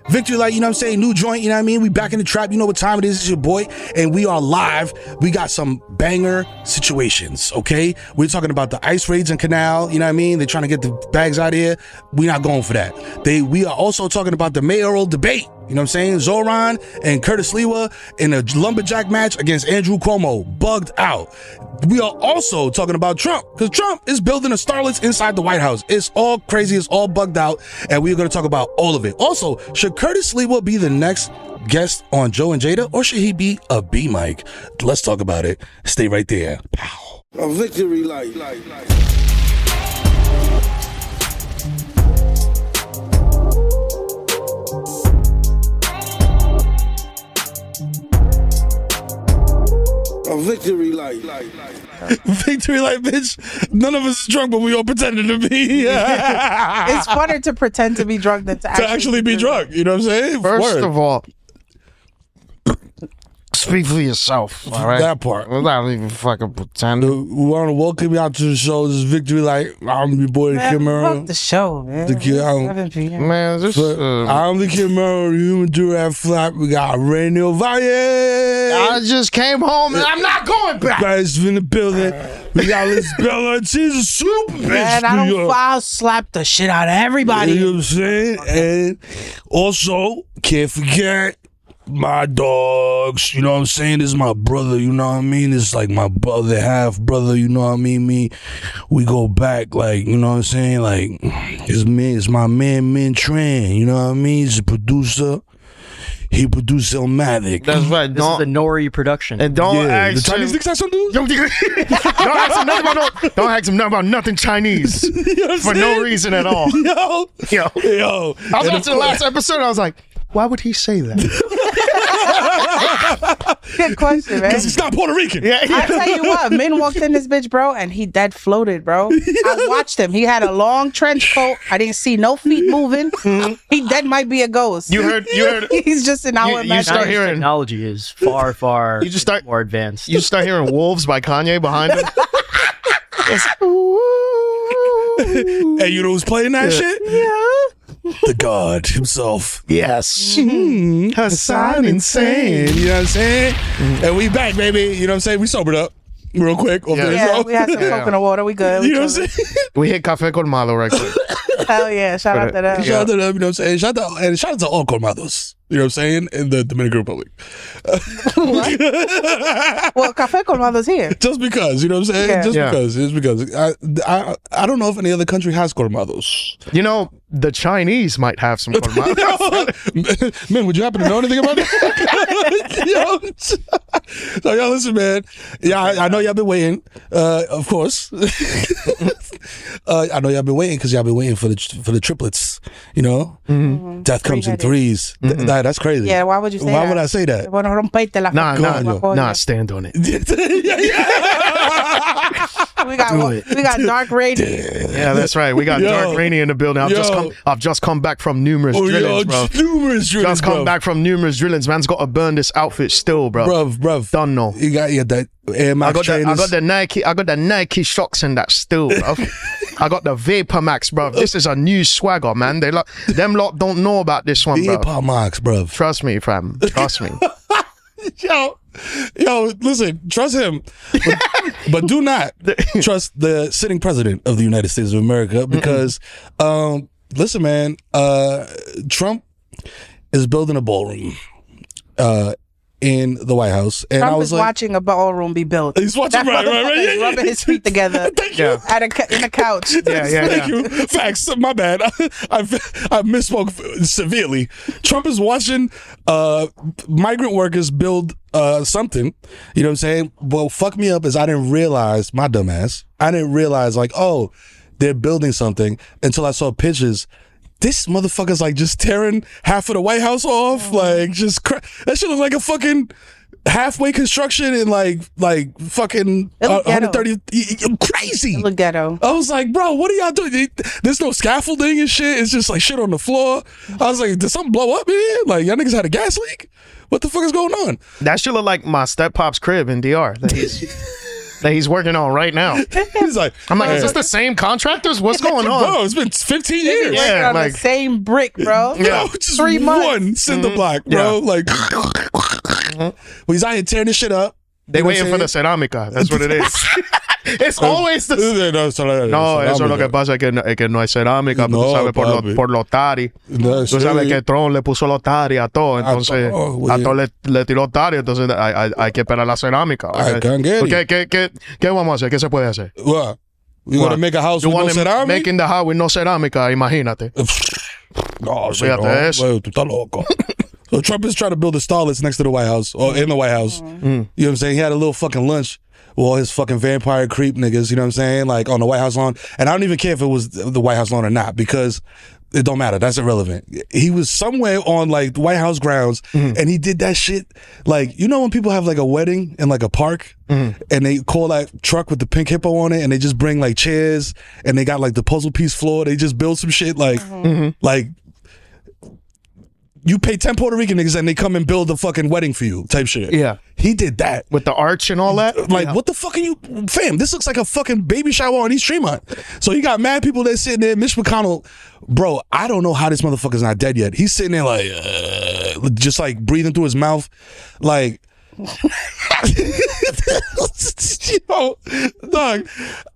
Victory Light, you know what I'm saying? New joint, you know what I mean? We back in the trap. You know what time it is. It's your boy. And we are live. We got some banger situations, okay? We're talking about the ice raids in Canal. You know what I mean? They're trying to get the bags out of here. We're not going for that. We are also talking about the mayoral debate. You know what I'm saying? Zoran and Curtis Lewa in a lumberjack match against Andrew Cuomo. Bugged out. We are also talking about Trump, because Trump is building a Starlets inside the White House. It's all crazy. It's all bugged out. And we're going to talk about all of it. Also, should Curtis Lewa be the next guest on Joe and Jada, or should he be a B-Mike? Let's talk about it. Stay right there. Pow. A victory light. A victory light. Victory light, bitch. None of us is drunk, but we all pretended to be. It's funner to pretend to be drunk than to actually be drunk. You know what I'm saying? First of all, speak for yourself, all right? That part. Without even fucking pretending. We want to welcome you out to the show. This is Victory Light. I'm your boy, Man, Kim Merrill. fuck the show, man. The kid, 7 p.m. Man, this I'm the Kim Merrill, the human giraffe flap. We got Rainier Valle. I just came home and I'm not going back. Guys in the building. We got Liz Bella. She's a super bitch. Man, I New don't York. foul slap the shit out of everybody. You know what I'm saying? And also, can't forget my dogs. You know what I'm saying? This is my brother. You know what I mean? It's like my brother, half brother. You know what I mean? We go back, like, you know what I'm saying? Like, it's my man, Min Tran. You know what I mean? He's a producer. He produced Illmatic. That's right. This is the Nori production. And don't ask the Chinese niggas have something to do? Don't ask him nothing about nothing Chinese. You know what I'm for saying? no reason at all. Yo. I was watching the last episode and I was like, why would he say that? Good question, man. Because he's not Puerto Rican. I tell you what, Min walked in this bitch, bro, and he dead floated, bro. I watched him. He had a long trench coat. I didn't see no feet moving. He dead might be a ghost. You heard. He's just in our You imagination. start hearing. Technology is far You just start more advanced. You start hearing "Wolves" by Kanye behind him. And you know who's playing that shit? Yeah. The God himself. Yes. Hassan Insane. You know what I'm saying? And we back, baby. You know what I'm saying? We sobered up real quick. Yeah, we had some coconut water. We good. You know what I'm saying? We hit Café Colmado right quick. Hell yeah. Shout out to them. Shout out to them, you know what I'm saying? Shout out to all Colmados, you know what I'm saying, in the Dominican Republic. Well, Café Colmado's here. Just because, you know what I'm saying? Yeah. Just because. I don't know if any other country has Colmados. You know, the Chinese might have some Colmado. Man, would you happen to know anything about that? So, y'all, listen, man. Yeah, I know y'all been waiting, of course. I know y'all been waiting because y'all been waiting for the triplets, you know? Mm-hmm. Death comes in threes. That's crazy. Yeah, why would you say that? Why would I say that? Bueno, rompete la Nah, stand on it. We got Dark Rainy. Yeah, that's right. We got Dark Rainy in the building. I've just come back from numerous drillings, bro. Numerous drillings, Just come back from numerous drillings. Man's got to burn this outfit still, bro. Bruv. Done no. You got that Air I Max got the Nike shocks in that still, bro. I got the Vapor Max, bro. This is a new swagger, man. Them lot don't know about this one, bro. Vapor Max, bruv. Trust me, fam. Trust me. Yo, listen, trust him, but do not trust the sitting president of the United States of America because, listen, man, Trump is building a ballroom in the White House, and Trump I was is like, watching a ballroom be built. he's watching, right, He's rubbing his feet together. Thank you. In a couch. Thank you. Facts. My bad. I misspoke severely. Trump is watching migrant workers build something. You know what I'm saying? Well, fuck me up is I didn't realize, my dumb ass, I didn't realize like, oh, they're building something until I saw pictures. This motherfucker's like just tearing half of the White House off. Like just that shit look like a fucking halfway construction in like fucking 130. Crazy. Look ghetto. I was like, bro, what are y'all doing? There's no scaffolding and shit. It's just like shit on the floor. I was like, did something blow up, man? Like y'all niggas had a gas leak? What the fuck is going on? That shit look like my step pop's crib in DR. that he's working on right now. He's like, I'm like, is this the same contractors? What's going on? bro, it's been 15 years. Yeah, Working on like- the same brick, bro. Yo, just 3 months. one cinder block, bro. Like, well, he's out here tearing this shit up. They You know what waiting I'm for the saying? cerámica. That's what it is. It's always the. No, eso es lo que pasa, es que no hay cerámica, No, tú sabes, papi. por los tari. No, Tú sabes que Tron le puso los tari a todo, entonces todo, güey. a todo le tiró tari, entonces hay que esperar la cerámica. I can't get it. ¿Qué vamos a hacer? ¿Qué se puede hacer? What? You want to make a house You with no want to ceramic? making the house with no cerámica, imagínate. No, shit, Fíjate no. eso. Güey, tú estás loco. So Trump is trying to build a Starlets next to the White House, or in the White House. You know what I'm saying? He had a little fucking lunch with all his fucking vampire creep niggas, you know what I'm saying? Like on the White House lawn. And I don't even care if it was the White House lawn or not, because it don't matter. That's irrelevant. He was somewhere on like the White House grounds, and he did that shit. Like, you know when people have like a wedding in like a park, and they call that truck with the pink hippo on it, and they just bring like chairs, and they got like the puzzle piece floor. They just build some shit like, you pay 10 Puerto Rican niggas and they come and build a fucking wedding for you type shit. Yeah. He did that. With the arch and all that? Like, what the fuck are you, fam? This looks like a fucking baby shower on East Tremont. So you got mad people that sitting there. Mitch McConnell, bro, I don't know how this motherfucker's not dead yet. He's sitting there like, just like breathing through his mouth. Like, you know, dog.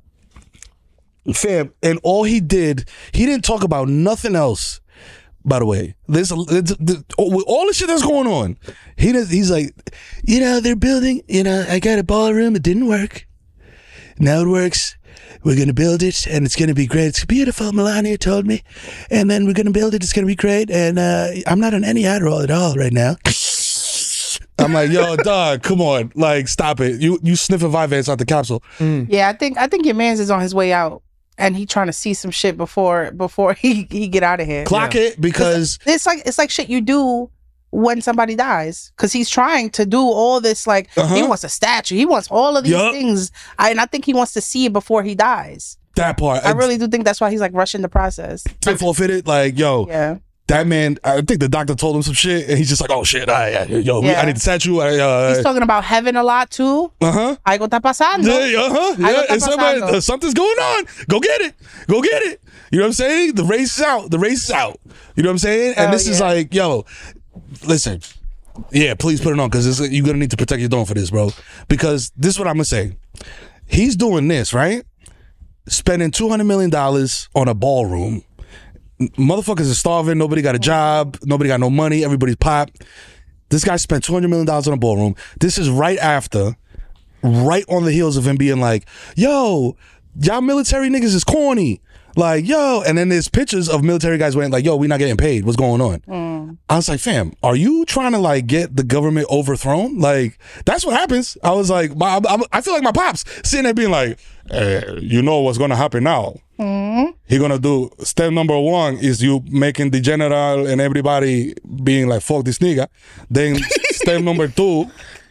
Fam, and all he didn't talk about nothing else. By the way, with all the shit that's going on, he's like, you know, they're building, you know, I got a ballroom, it didn't work. Now it works. We're going to build it, and it's going to be great. It's beautiful, Melania told me. And then we're going to build it, it's going to be great. And I'm not on any Adderall at all right now. I'm like, yo, dog, come on. Like, stop it. You sniffing Vyvanse out the capsule. Yeah, I think your man's is on his way out, and he trying to see some shit before he get out of here. Clock it, because it's like shit you do when somebody dies, because he's trying to do all this. Like, he wants a statue, he wants all of these things, and I think he wants to see it before he dies. That part, I really do think that's why he's like rushing the process. I forfeited, like, yo, Yeah. that man, I think the doctor told him some shit, and he's just like, oh shit, I need the statue. He's talking about heaven a lot too. Algo está pasando. Yeah, Algo está and somebody, pasando. something's going on. Go get it. Go get it. You know what I'm saying? The race is out. The race is out. You know what I'm saying? And this is like, yo, listen. Yeah, please put it on, because you're going to need to protect your dome for this, bro. Because this is what I'm going to say. He's doing this, right? Spending $200 million on a ballroom. Motherfuckers are starving. Nobody got a job. Nobody got no money. Everybody's popped. This guy spent $200 million on a ballroom. This is right on the heels of him being like, yo, y'all military niggas is corny. Like, yo, and then there's pictures of military guys went like, yo, we not getting paid. What's going on? I was like, fam, are you trying to like get the government overthrown? Like, that's what happens. I was like, I feel like my pops sitting there being like, you know what's going to happen now. He gonna do step number 1 is you making the general and everybody being like, fuck this nigga. Then step number 2,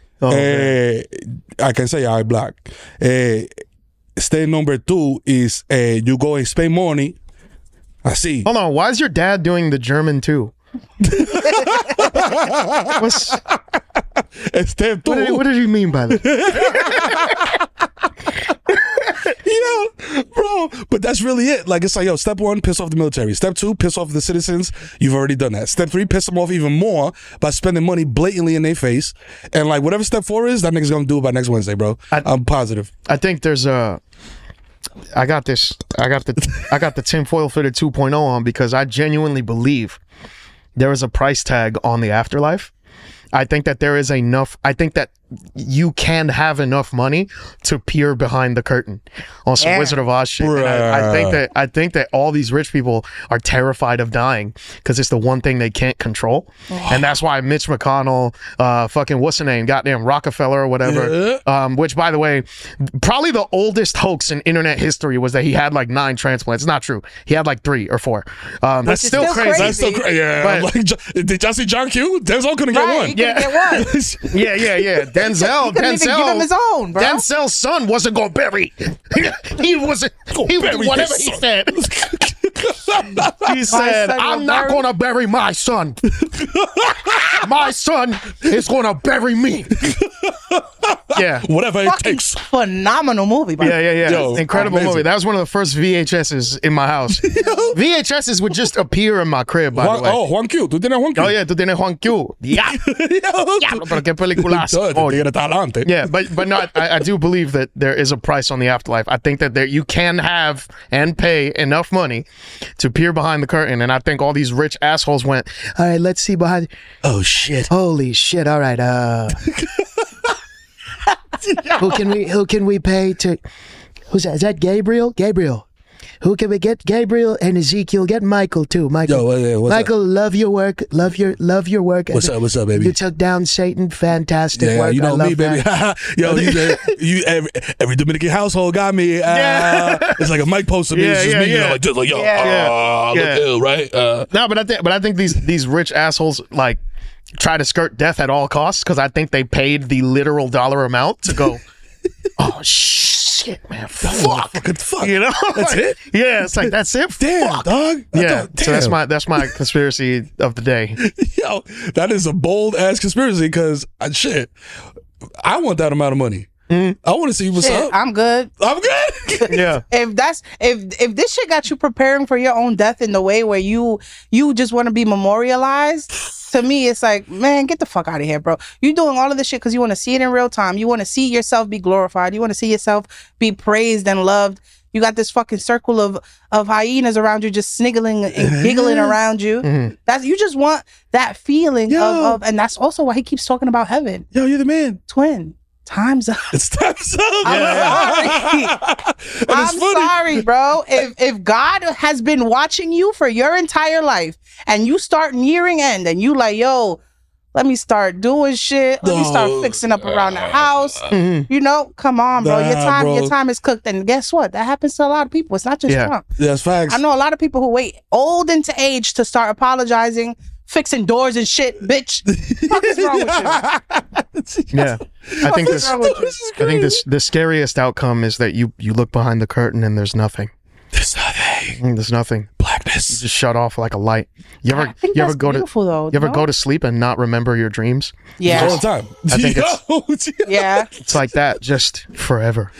I can say I black. Step number 2 is you go and spend money. I see. Hold on, why is your dad doing the German too? Step 2. What did you mean by that? Yo, bro, but that's really it. Like, it's like, yo, step 1, piss off the military. Step 2, piss off the citizens. You've already done that. Step 3, piss them off even more by spending money blatantly in their face. And like, whatever step 4 is, that nigga's gonna do it by next Wednesday, bro. I'm positive. I think there's I got the tinfoil fitted 2.0 on, because I genuinely believe there is a price tag on the afterlife. I think that there is enough. I think that you can have enough money to peer behind the curtain on some Wizard of Oz shit. And I think that all these rich people are terrified of dying, because it's the one thing they can't control. And that's why Mitch McConnell, fucking what's the name, goddamn Rockefeller or whatever, which, by the way, probably the oldest hoax in internet history was that he had like 9 transplants. It's not true. He had like 3 or 4. That's still crazy. That's still crazy. Yeah. But, I'm like, did y'all see John Q? Denzel couldn't get one. He couldn't get one. Yeah. Denzel. Couldn't even give him his own, bro. Denzel's son wasn't gonna bury. He wasn't. He would do whatever he said. He said, son I'm will not bury- going to bury my son. My son is going to bury me. Yeah. Whatever it Fucking takes. phenomenal movie. By the way. Yeah. Yo, Incredible amazing. movie. That was one of the first VHSs in my house. VHSs would just appear in my crib, by the way. Juan Q. Tú tienes Juan Q. Oh, yeah, tú tienes Juan Q. Yeah. Diablo, pero qué peliculazo. Tú tienes talante. Yeah, but no, I do believe that there is a price on the afterlife. I think that you can have and pay enough money to peer behind the curtain, and I think all these rich assholes went, all right, let's see behind. Oh shit. Holy shit! All right, who can we pay to? Who's that? Is that Gabriel? Gabriel. Who can we get? Gabriel and Ezekiel. Get Michael too. Michael. Yo, what's Michael, love your work. Love your work. What's up, baby? You took down Satan. Fantastic Yeah, work. you know I love me, baby. that. Yo, you every Dominican household got me. It's like a mic post to me. It's just me, you know, like, just like, yo, look ill, right? No, but I think these rich assholes like try to skirt death at all costs because I think they paid the literal dollar amount to go. Oh shit, man! Fuck, you know, That's it? Yeah, it's like that's it. Damn, Fuck. dog. Yeah, so Damn. that's my conspiracy of the day. Yo, that is a bold ass conspiracy because shit, I want that amount of money. I want to see what's Shit, up. I'm good. I'm good. Yeah, If this shit got you preparing for your own death in the way where you just want to be memorialized, to me it's like, man, get the fuck out of here, bro. You doing all of this shit because you want to see it in real time. You want to see yourself be glorified. You want to see yourself be praised and loved. You got this fucking circle of hyenas around you, just sniggling and giggling around you. That's you just want that feeling of, and that's also why he keeps talking about heaven. Yo, you're the man. Twin, time's up. It's time's up. I'm sorry. I'm sorry, bro. If God has been watching you for your entire life and you start nearing end and you like, yo, let me start doing shit. Let me start fixing up around the house. You know, come on, bro. Your time is cooked. And guess what? That happens to a lot of people. It's not just Trump. That's facts. I know a lot of people who wait old into age to start apologizing, fixing doors and shit. Bitch, what is wrong with you? yeah. I think What's wrong with you? the scariest outcome is that you look behind the curtain and there's nothing. There's nothing. There's nothing. Blackness. Just shut off like a light. You I think that's beautiful, though. You ever no? go to sleep and not remember your dreams? Yeah. All the time. I think Yeah. It's like that, just forever.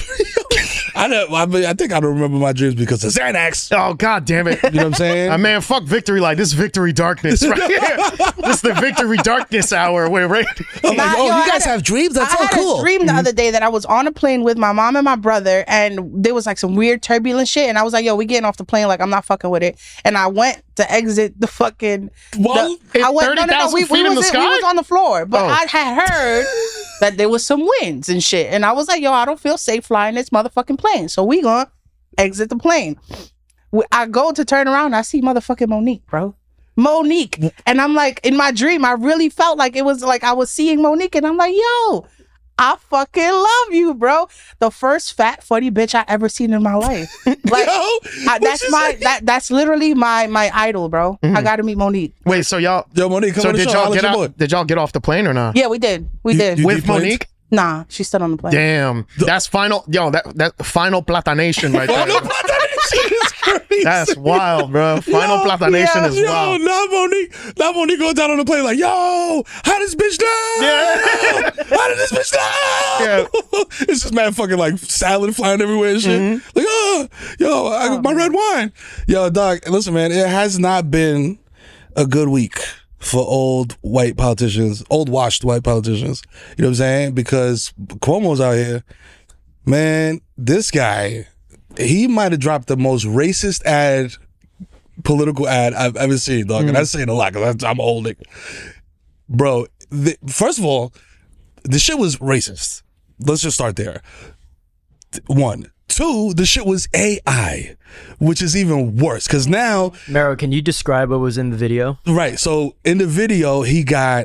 I think I don't remember my dreams because of Xanax. Oh God damn it! You know what I'm saying? Man, fuck victory light. This is victory darkness right here. This is the victory darkness hour. Where right? I'm like, Nah, oh, yo, I you guys had a- have dreams? That's I so had cool. a dream the other day that I was on a plane with my mom and my brother, and there was like some weird turbulent shit, and I was like, yo, we getting off the plane, like I'm not fucking with it. And I went to exit the fucking Well, I went 30,000 we feet in the was sky? we was on the floor, but Oh. I had heard that there was some winds and shit, and I was like, yo, I don't feel safe flying this motherfucking plane, so we gonna exit the plane. I go to turn around, I see motherfucking Monique, bro. Monique. And I'm like, in my dream, I really felt like it was like I was seeing Monique, and I'm like, yo, I fucking love you, bro. The first fat, funny bitch I ever seen in my life. Like, that's literally my idol, bro. I gotta meet Monique. Wait, so y'all? Yo, Monique, come So on the did show. y'all I'll let get you out? boy. Did y'all get off the plane or not? Yeah, we did. We You- did. you- With planes? Monique? Nah, she's still on the plane. Damn, that's final. Yo, that final platanation right there. That's wild, bro. Final platanation is wild. Not Monique goes down on the plane like, yo, how this bitch down? Yeah. How did this bitch down? Yeah. It's just man fucking like salad flying everywhere and shit. Like, oh, yo, I got my red wine. Yo, dog, listen, man, it has not been a good week for old white politicians, old washed white politicians. You know what I'm saying? Because Cuomo's out here. Man, this guy, he might have dropped the most racist political ad I've ever seen, dog. And that's saying a lot because I'm old. Bro, first of all, the shit was racist. Let's just start there. One. Two, the shit was AI, which is even worse because now, Mero, can you describe what was in the video? right, so in the video, he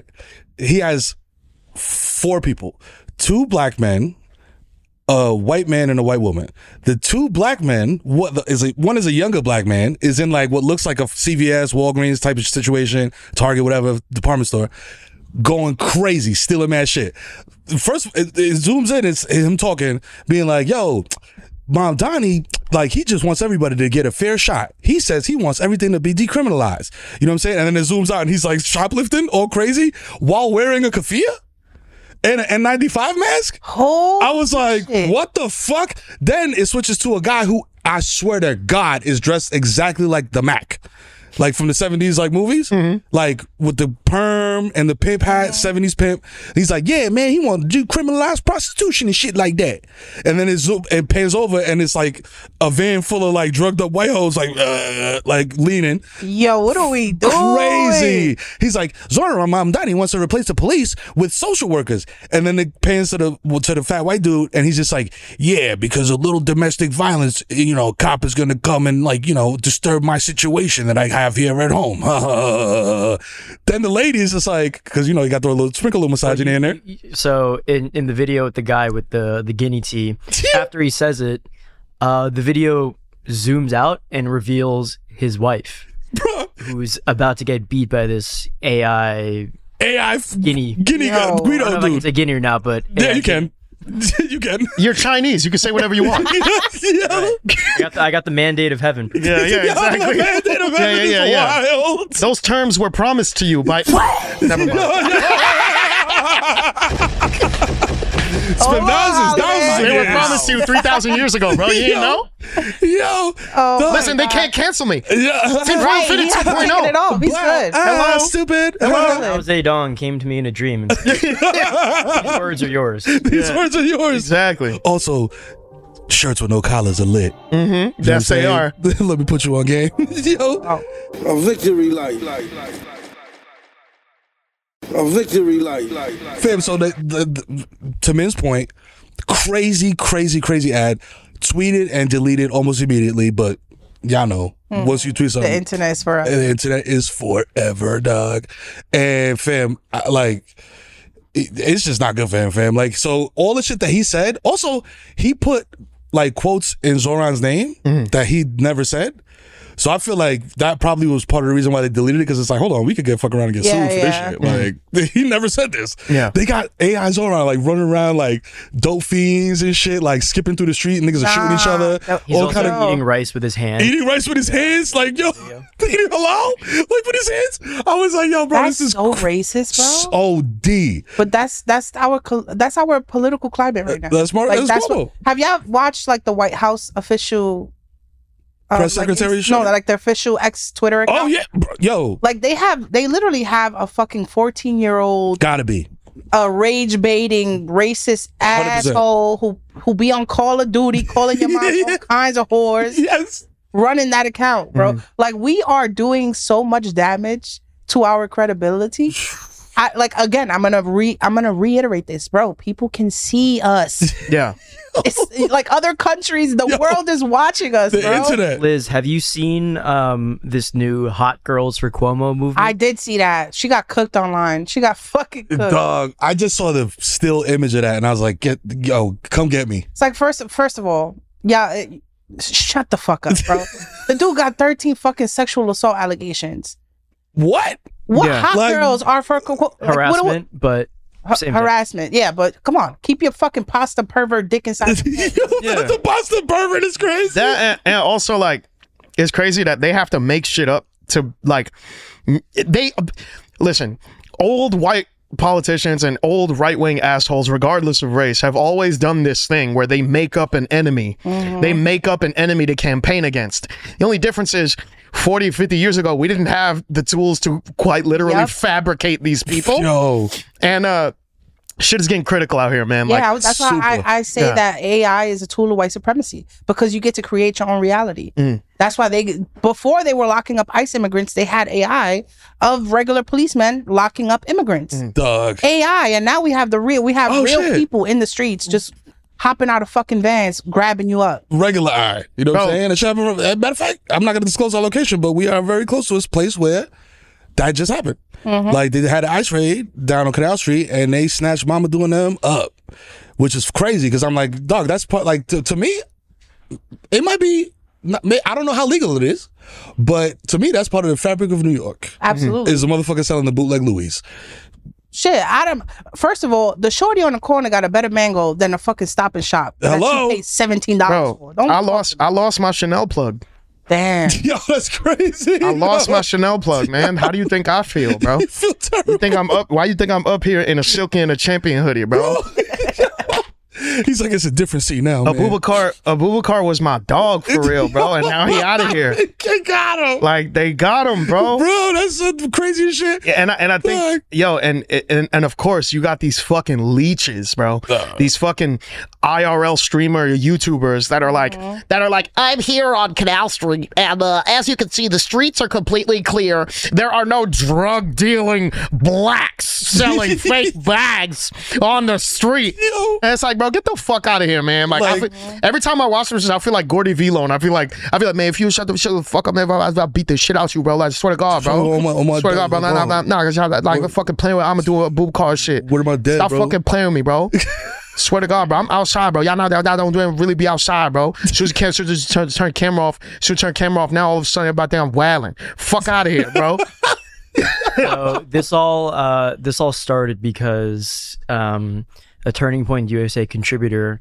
has 4 people, 2 black men, a white man and a white woman. The 2 black men, one is a younger black man, is in like what looks like a CVS, Walgreens type of situation, Target, whatever, department store, going crazy, stealing mad shit. First, it zooms in, it's him talking, being like, yo, Mom Donnie, like, he just wants everybody to get a fair shot. He says he wants everything to be decriminalized. You know what I'm saying? And then it zooms out and he's like shoplifting all crazy while wearing a keffiyeh and an N95 mask. Holy I was like, shit. what the fuck? Then it switches to a guy who, I swear to God, is dressed exactly like the Mac. Like from the 70s, like movies, like with the perm and the pimp hat, 70s pimp. He's like, yeah, man, he want to do criminalized prostitution and shit like that. And then it pans over and it's like a van full of like drugged up white hoes, like leaning. Yo, what are we doing? Crazy. He's like, Zora Mamdani wants to replace the police with social workers. And then it pans to the fat white dude and he's just like, yeah, because a little domestic violence, you know, a cop is going to come and like, you know, disturb my situation that I have here at home. Then the lady is just like, because you know you got the little sprinkle of misogyny in there. So in the video with the guy with the guinea tea, after he says it, the video zooms out and reveals his wife, who's about to get beat by this AI guinea Guido I don't know if I can dude. say guinea or not, but Yeah, AI you can. You can. You're Chinese. You can say whatever you want. Yeah. I got the mandate of heaven. Yeah, exactly. Yeah. Wild. Those terms were promised to you by. Never mind. They were promised to you 3,000 years ago, bro. You didn't know? Yo. Listen, they can't cancel me. Yeah. Tinfoil Right, Fitted he's taking it 2.0. off. He's good. Hello, stupid. Hello. Mao Zedong came to me in a dream. And these words are yours. These words are yours. Exactly. Also, shirts with no collars are lit. You know what I'm Yes, they saying? are. Let me put you on game. Yo. A victory light. A victory light. Fam, so to Min's point, crazy ad, tweeted and deleted almost immediately, but y'all know, once you tweet The something, internet is forever. the internet is forever, dog. And fam, it's just not good for him, fam. Like, so all the shit that he said, also, he put like quotes in Zoran's name that he never said. So I feel like that probably was part of the reason why they deleted it, because it's like, hold on, we could get fuck around and get sued for this shit. Like, he never said this. Yeah. They got AI Zoran like running around like dope fiends and shit, like skipping through the street and niggas are shooting each other. He's also eating rice with his hand. Eating rice with his hands, like, yo, eating halal, like with his hands. I was like, yo, bro, That's this is so racist, bro. OD. But that's our political climate right now. That's more. Like, That's global. have y'all watched like the White House official Press secretary shit? No, like their official ex Twitter account. Oh yeah, bro, yo, Like they literally have a fucking 14-year-old gotta be. a rage baiting racist 100%. asshole who be on Call of Duty calling your mom all kinds of whores, Yes. running that account, bro. Like, we are doing so much damage to our credibility. I'm gonna reiterate this, bro. People can see us. Yeah. It's like other countries, the world is watching us, The bro. internet. Liz, have you seen this new Hot Girls for Cuomo movement? I did see that. She got cooked online. She got fucking cooked. Dog, I just saw the still image of that and I was like, come get me. It's like, first of all, shut the fuck up, bro. The dude got 13 fucking sexual assault allegations. What? What Yeah. hot Like, girls are for Harassment, but same thing. harassment? Yeah, but come on, keep your fucking pasta pervert dick inside. The Boston pervert is crazy. That and also like it's crazy that they have to make shit up to like they listen. Old white politicians and old right-wing assholes, regardless of race, have always done this thing where they make up an enemy. They make up an enemy to campaign against. The only difference is 40, 50 years ago, we didn't have the tools to quite literally fabricate these people. Yo, And shit is getting critical out here, man. Yeah, Like, that's why super. I say Yeah. that AI is a tool of white supremacy, because you get to create your own reality. That's why before they were locking up ICE immigrants, they had AI of regular policemen locking up immigrants. dog. AI, and now we have real shit. people in the streets just hopping out of fucking vans, grabbing you up. Regular eye. You know what I'm Bro. saying? It should happen. Matter of fact, I'm not going to disclose our location, but we are very close to this place where that just happened. Like, they had an ice raid down on Canal Street and they snatched Mama doing them up, which is crazy because I'm like, dog, that's part, like, to me, it might be, I don't know how legal it is, but to me, that's part of the fabric of New York. Absolutely. Is the motherfucker selling the bootleg Louis. Shit, first of all, the shorty on the corner got a better mango than a fucking Stop and Shop. Hello? That she paid $17 Bro, for. Don't I lost my Chanel plug. Damn. Yo, that's crazy. I lost my Chanel plug, man. How do you think I feel, bro? I feel terrible. You think I'm up? Why you think I'm up here in a Silky and a Champion hoodie, bro? He's like, it's a different scene now, man. Abubakar was my dog for real, bro, and now he out of here. They got him. Like they got him, bro. Bro, that's the craziest shit. Yeah, and I think, yo, and of course you got these fucking leeches, bro. These fucking IRL streamer YouTubers that are like, I'm here on Canal Street, and as you can see, the streets are completely clear. There are no drug dealing blacks selling fake bags on the street. Yo. And it's like, bro, get the fuck out of here, man. Like every time I watch this, I feel like Gordy Velo, and I feel like, man, if you shut the fuck up, man, I'll beat the shit out you, bro. Like, swear to God, bro. Swear to God, bro. Nah, cause y'all like fucking playing with. I'm gonna do a boob car shit. What about that, Stop bro? fucking playing with me, bro. Swear to God, bro. I'm outside, bro. Y'all know that don't really be outside, bro. She just turn camera off. She'll turn camera off. Now all of a sudden, about damn wailing. Fuck out of here, bro. So this all started because a Turning Point USA contributor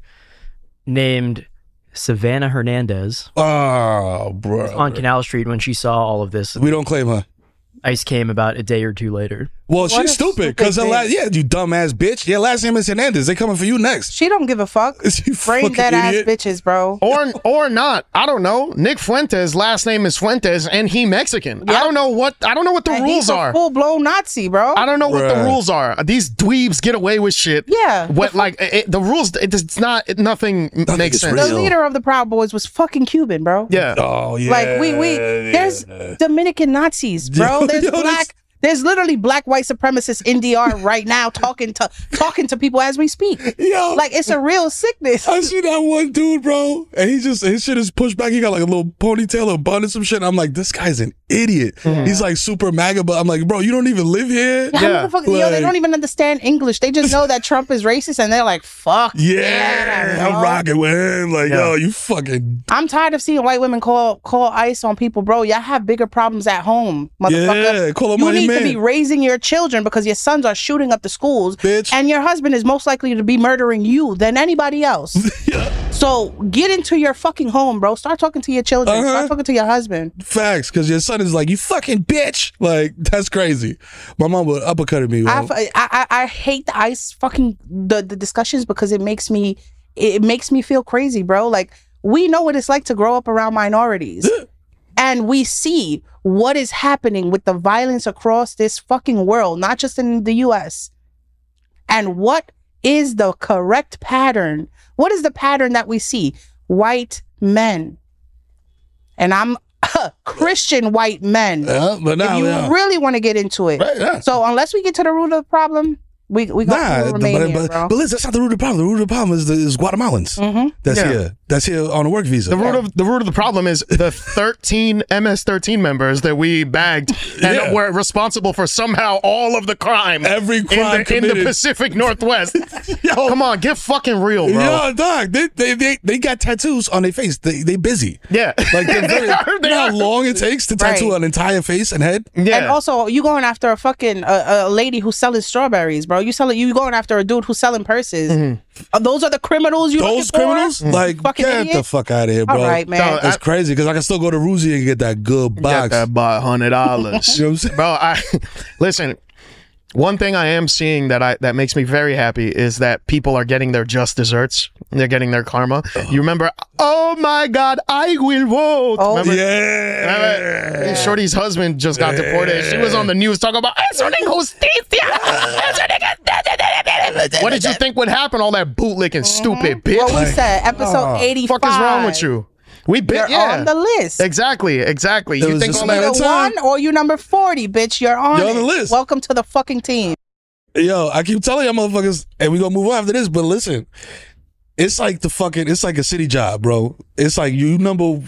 named Savannah Hernandez Oh, bro. on Canal Street when she saw all of this. We don't claim her. ICE came about a day or two later. Well, What she's a stupid because stupid thing. yeah, you dumbass bitch. Your last name is Hernandez. They coming for you next. She don't give a fuck. You Brain fucking dead ass idiot. bitches, bro. Or not. I don't know. Nick Fuentes' last name is Fuentes, and he Mexican. Yep. I don't know what the And rules he's a are. full blown Nazi, bro. I don't know what the Bruh. rules are. These dweebs get away with shit. Yeah. What the rules? It's not. Nothing makes is sense. The real. leader of the Proud Boys was fucking Cuban, bro. Yeah. Oh yeah. Like there's Dominican Nazis, bro. There's Yo, black. There's literally black white supremacists in DR right now talking to people as we speak. Yo. Like it's a real sickness. I see that one dude, bro, and his shit is pushed back. He got like a little ponytail or bun or some shit. I'm like, this guy's an idiot. He's like super MAGA, but I'm like, bro, you don't even live here. How motherfuckers, yo, they Like- don't even understand English. They just know that Trump is racist, and they're like, "Fuck Yeah, bro. I'm rocking with him. Like, yo, you fucking I'm tired of seeing white women call ICE on people, bro. Y'all have bigger problems at home, motherfucker. Yeah, call 'em you on your need to man. be raising your children because your sons are shooting up the schools, Bitch. and your husband is most likely to be murdering you than anybody else. So get into your fucking home, bro. Start talking to your children. Start talking to your husband. facts. Because your son is like, you fucking bitch. Like, that's crazy. My mom would uppercut me. Bro. I hate the ICE fucking the discussions because it makes me feel crazy, bro. Like we know what it's like to grow up around minorities. And we see what is happening with the violence across this fucking world, not just in the US. And what is the correct pattern? What is the pattern that we see? White men. And I'm Christian white men. Yeah, but now, If you really want to get into it. Right, yeah. So unless we get to the root of the problem, we gonna remain here, bro. but listen, that's not the root of the problem. The root of the problem is Guatemalans. That's Yeah. here. That's here on a work visa. The root of the problem is the 13 MS-13 members that we bagged and Yeah. were responsible for somehow all of the crime. Every crime in the committed. Pacific Northwest. Come on, get fucking real, bro. Yo, dog, they got tattoos on their face. They busy. Yeah. Like they're very, They you know are. how long it takes to tattoo Right. an entire face and head? Yeah. And also, you going after a fucking a lady who's selling strawberries, bro. You going after a dude who's selling purses. Those are the criminals you Those looking for? criminals? Like, Fucking get idiot. the fuck out of here, bro. All right, man. It's crazy because I can still go to Ruzi and get that good Got box. that by $100. You know what I'm saying? Bro, listen. One thing I am seeing that makes me very happy is that people are getting their just desserts. They're getting their karma. You remember? Oh my God, I will vote. Oh. Remember? Yeah. Shorty's husband just got deported. She was on the news talking about "Es una injusticia." What did you think would happen? All that bootlicking, stupid bitch. What we said, episode 85. Fuck is wrong with you? We been You're on the list. Exactly. You was think just all a matter that? of Either time. one or you number 40, bitch. You're on You're on the it. list. Welcome to the fucking team. Yo, I keep telling y'all motherfuckers, and we gonna move on after this, but listen, it's like it's like a city job, bro. It's like you number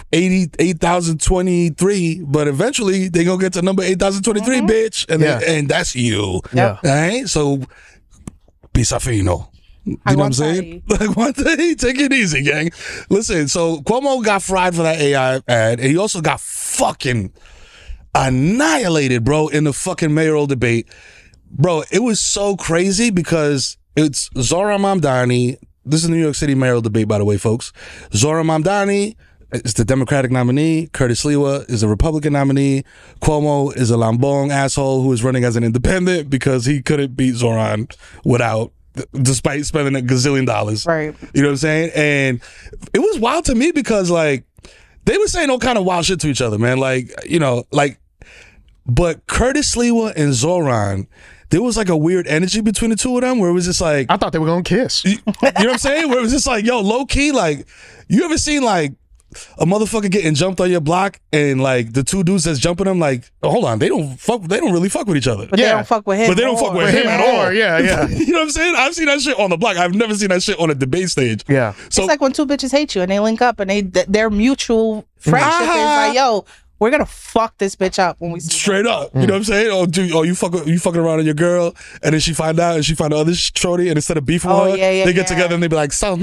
8,023, but eventually they gonna get to number 8,023, bitch. And Yeah. and that's you. Yeah. All right? So, pisa fino. You know what I'm saying? Like one day, take it easy, gang. Listen, so Cuomo got fried for that AI ad, and he also got fucking annihilated, bro, in the fucking mayoral debate. Bro, it was so crazy because it's Zohran Mamdani. This is the New York City mayoral debate, by the way, folks. Zohran Mamdani is the Democratic nominee. Curtis Lewa is the Republican nominee. Cuomo is a Lambong asshole who is running as an independent because he couldn't beat Zohran despite spending $1 gazillion. Right. You know what I'm saying? And it was wild to me because, like, they were saying all kind of wild shit to each other, man. Like, you know, like, but Curtis Lewa and Zohran, there was like a weird energy between the two of them where it was just like, I thought they were gonna kiss. you know what I'm saying? Where it was just like, yo, low key, like, you ever seen like a motherfucker getting jumped on your block and like the two dudes that's jumping them, like, oh, hold on, they don't really fuck with each other. But they don't fuck with him. But they don't fuck with him at all. Yeah. You know what I'm saying? I've seen that shit on the block. I've never seen that shit on a debate stage. Yeah. So It's like when two bitches hate you and they link up and their mutual friendship is like, yo, we're gonna fuck this bitch up when we see straight up, you know what I'm saying? Or you fucking around with your girl, and then she find out, and she find the other shorty, and instead of beefing with her, they get together and they be like, so,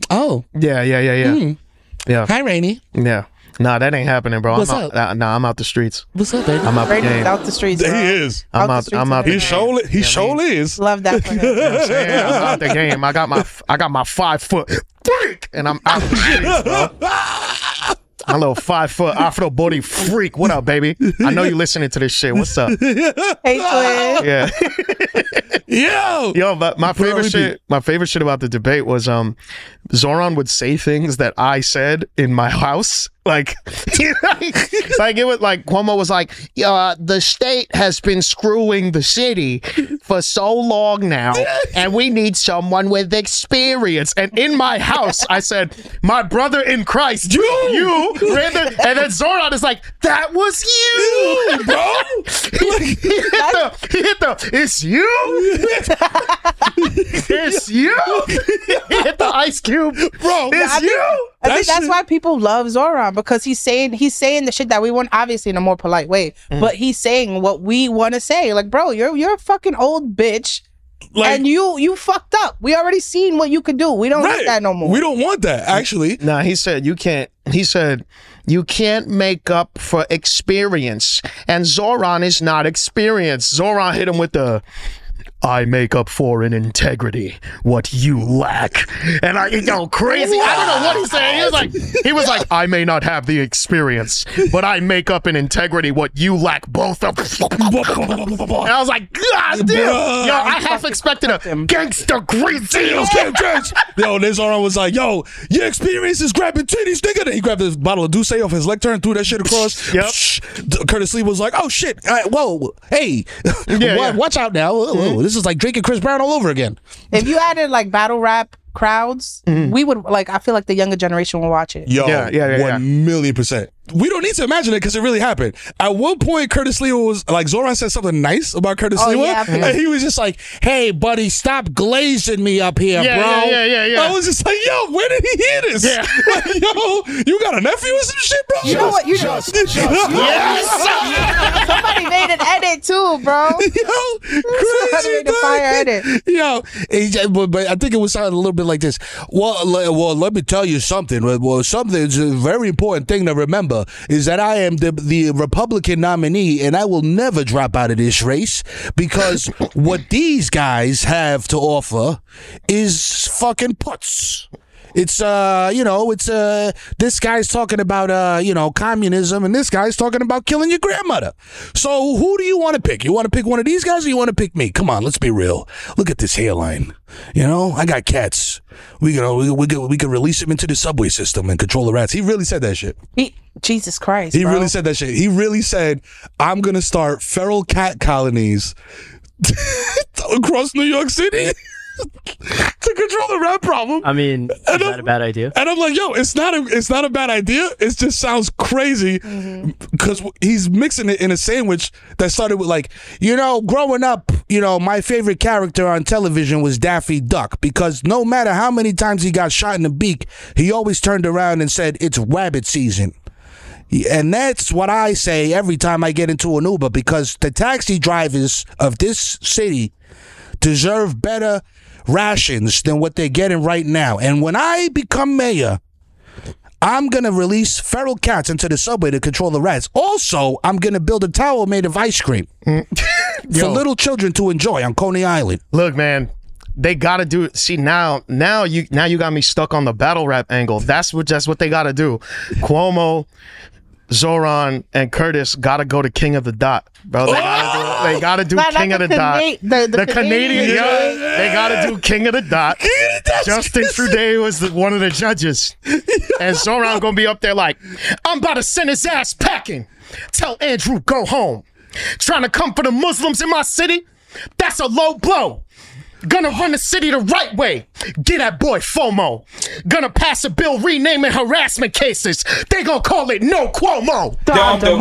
Yeah. Hi, Rainey. Yeah. Nah, that ain't happening, bro. What's I'm up? I'm out the streets. What's up, baby? I'm out the Rainey's game. out the streets. He Bro. is. I'm the out. streets I'm out. of He surely is. Love that for him. You know what I'm saying? I'm out the game. I got my 5 foot freak, and I'm out the streets, bro. My little 5 foot Afro body freak. What up, baby? I know you listening to this shit. What's up? Hey, twin. Yeah. Yo, But my Put it on favorite shit about the debate was Zohran would say things that I said in my house. Like it was like Cuomo was like, the state has been screwing the city for so long now, and we need someone with experience. And in my house, I said, my brother in Christ, you ran the, and then Zohran is like, that was you, bro. he hit the, it's you. It's you. He hit the ice cube, bro. It's you. I think that's why people love Zohran, because he's saying the shit that we want, obviously in a more polite way, but he's saying what we want to say. Like, bro, you're a fucking old bitch, like, and you fucked up. We already seen what you could do. We don't want that no more. We don't want that, actually. Nah, he said you can't. He said you can't make up for experience, and Zohran is not experienced. Zohran hit him with the, I make up for in integrity what you lack. And I go crazy. I don't know what he's saying. He was like, I may not have the experience, but I make up in integrity what you lack both of. And I was like, God damn. Yo, I half expected a gangster greasy. Yo, this Zohran was like, yo, your experience is grabbing titties, nigga. Then he grabbed this bottle of Douce off his lectern, threw that shit across. Yep. Curtis Lee was like, oh shit, whoa, hey, watch out now. This is like Drake and Chris Brown all over again. If you added like battle rap crowds, we would, like, I feel like the younger generation will watch it. Yo, yeah. 1,000,000%. We don't need to imagine it because it really happened. At one point, Curtis Lewa was like, Zohran said something nice about Curtis Lewa, yeah, and he was just like, hey, buddy, stop glazing me up here, bro. Yeah. I was just like, yo, where did he hear this? Yeah. Like, yo, you got a nephew or some shit, bro? You know what? Somebody made an edit too, bro. Yo, Somebody crazy, made a fire edit. Yo, but I think it was sounding a little bit like this. Well, let me tell you something. Well, something is a very important thing to remember is that I am the Republican nominee, and I will never drop out of this race because what these guys have to offer is fucking putz. It's this guy's talking about communism, and this guy's talking about killing your grandmother. So who do you want to pick? You want to pick one of these guys, or you want to pick me? Come on, let's be real. Look at this hairline. I got cats. We could release him into the subway system and control the rats. He really said that shit. Jesus Christ. He bro. really said that shit. He really said, I'm gonna start feral cat colonies across New York City. To control the rat problem. I mean, is that a bad idea? And I'm like, yo, it's not a bad idea. It just sounds crazy because he's mixing it in a sandwich that started with like, growing up, my favorite character on television was Daffy Duck because no matter how many times he got shot in the beak, he always turned around and said, it's rabbit season. And that's what I say every time I get into an Uber because the taxi drivers of this city deserve better rations than what they're getting right now. And when I become mayor, I'm going to release feral cats into the subway to control the rats. Also, I'm going to build a tower made of ice cream. for little children to enjoy on Coney Island. Look, man, they gotta do it. See, now you got me stuck on the battle rap angle. That's what they gotta do. Cuomo, Zoran, and Curtis gotta go to King of the Dot, bro. They gotta do King of the Dot. The Canadian, they gotta do King of the Dot. Justin Trudeau was one of the judges, and Zoran gonna be up there like, I'm about to send his ass packing. Tell Andrew go home. Trying to come for the Muslims in my city? That's a low blow. Gonna run the city the right way. Get that boy FOMO. Gonna pass a bill renaming harassment cases. They gonna call it No Cuomo. Dr.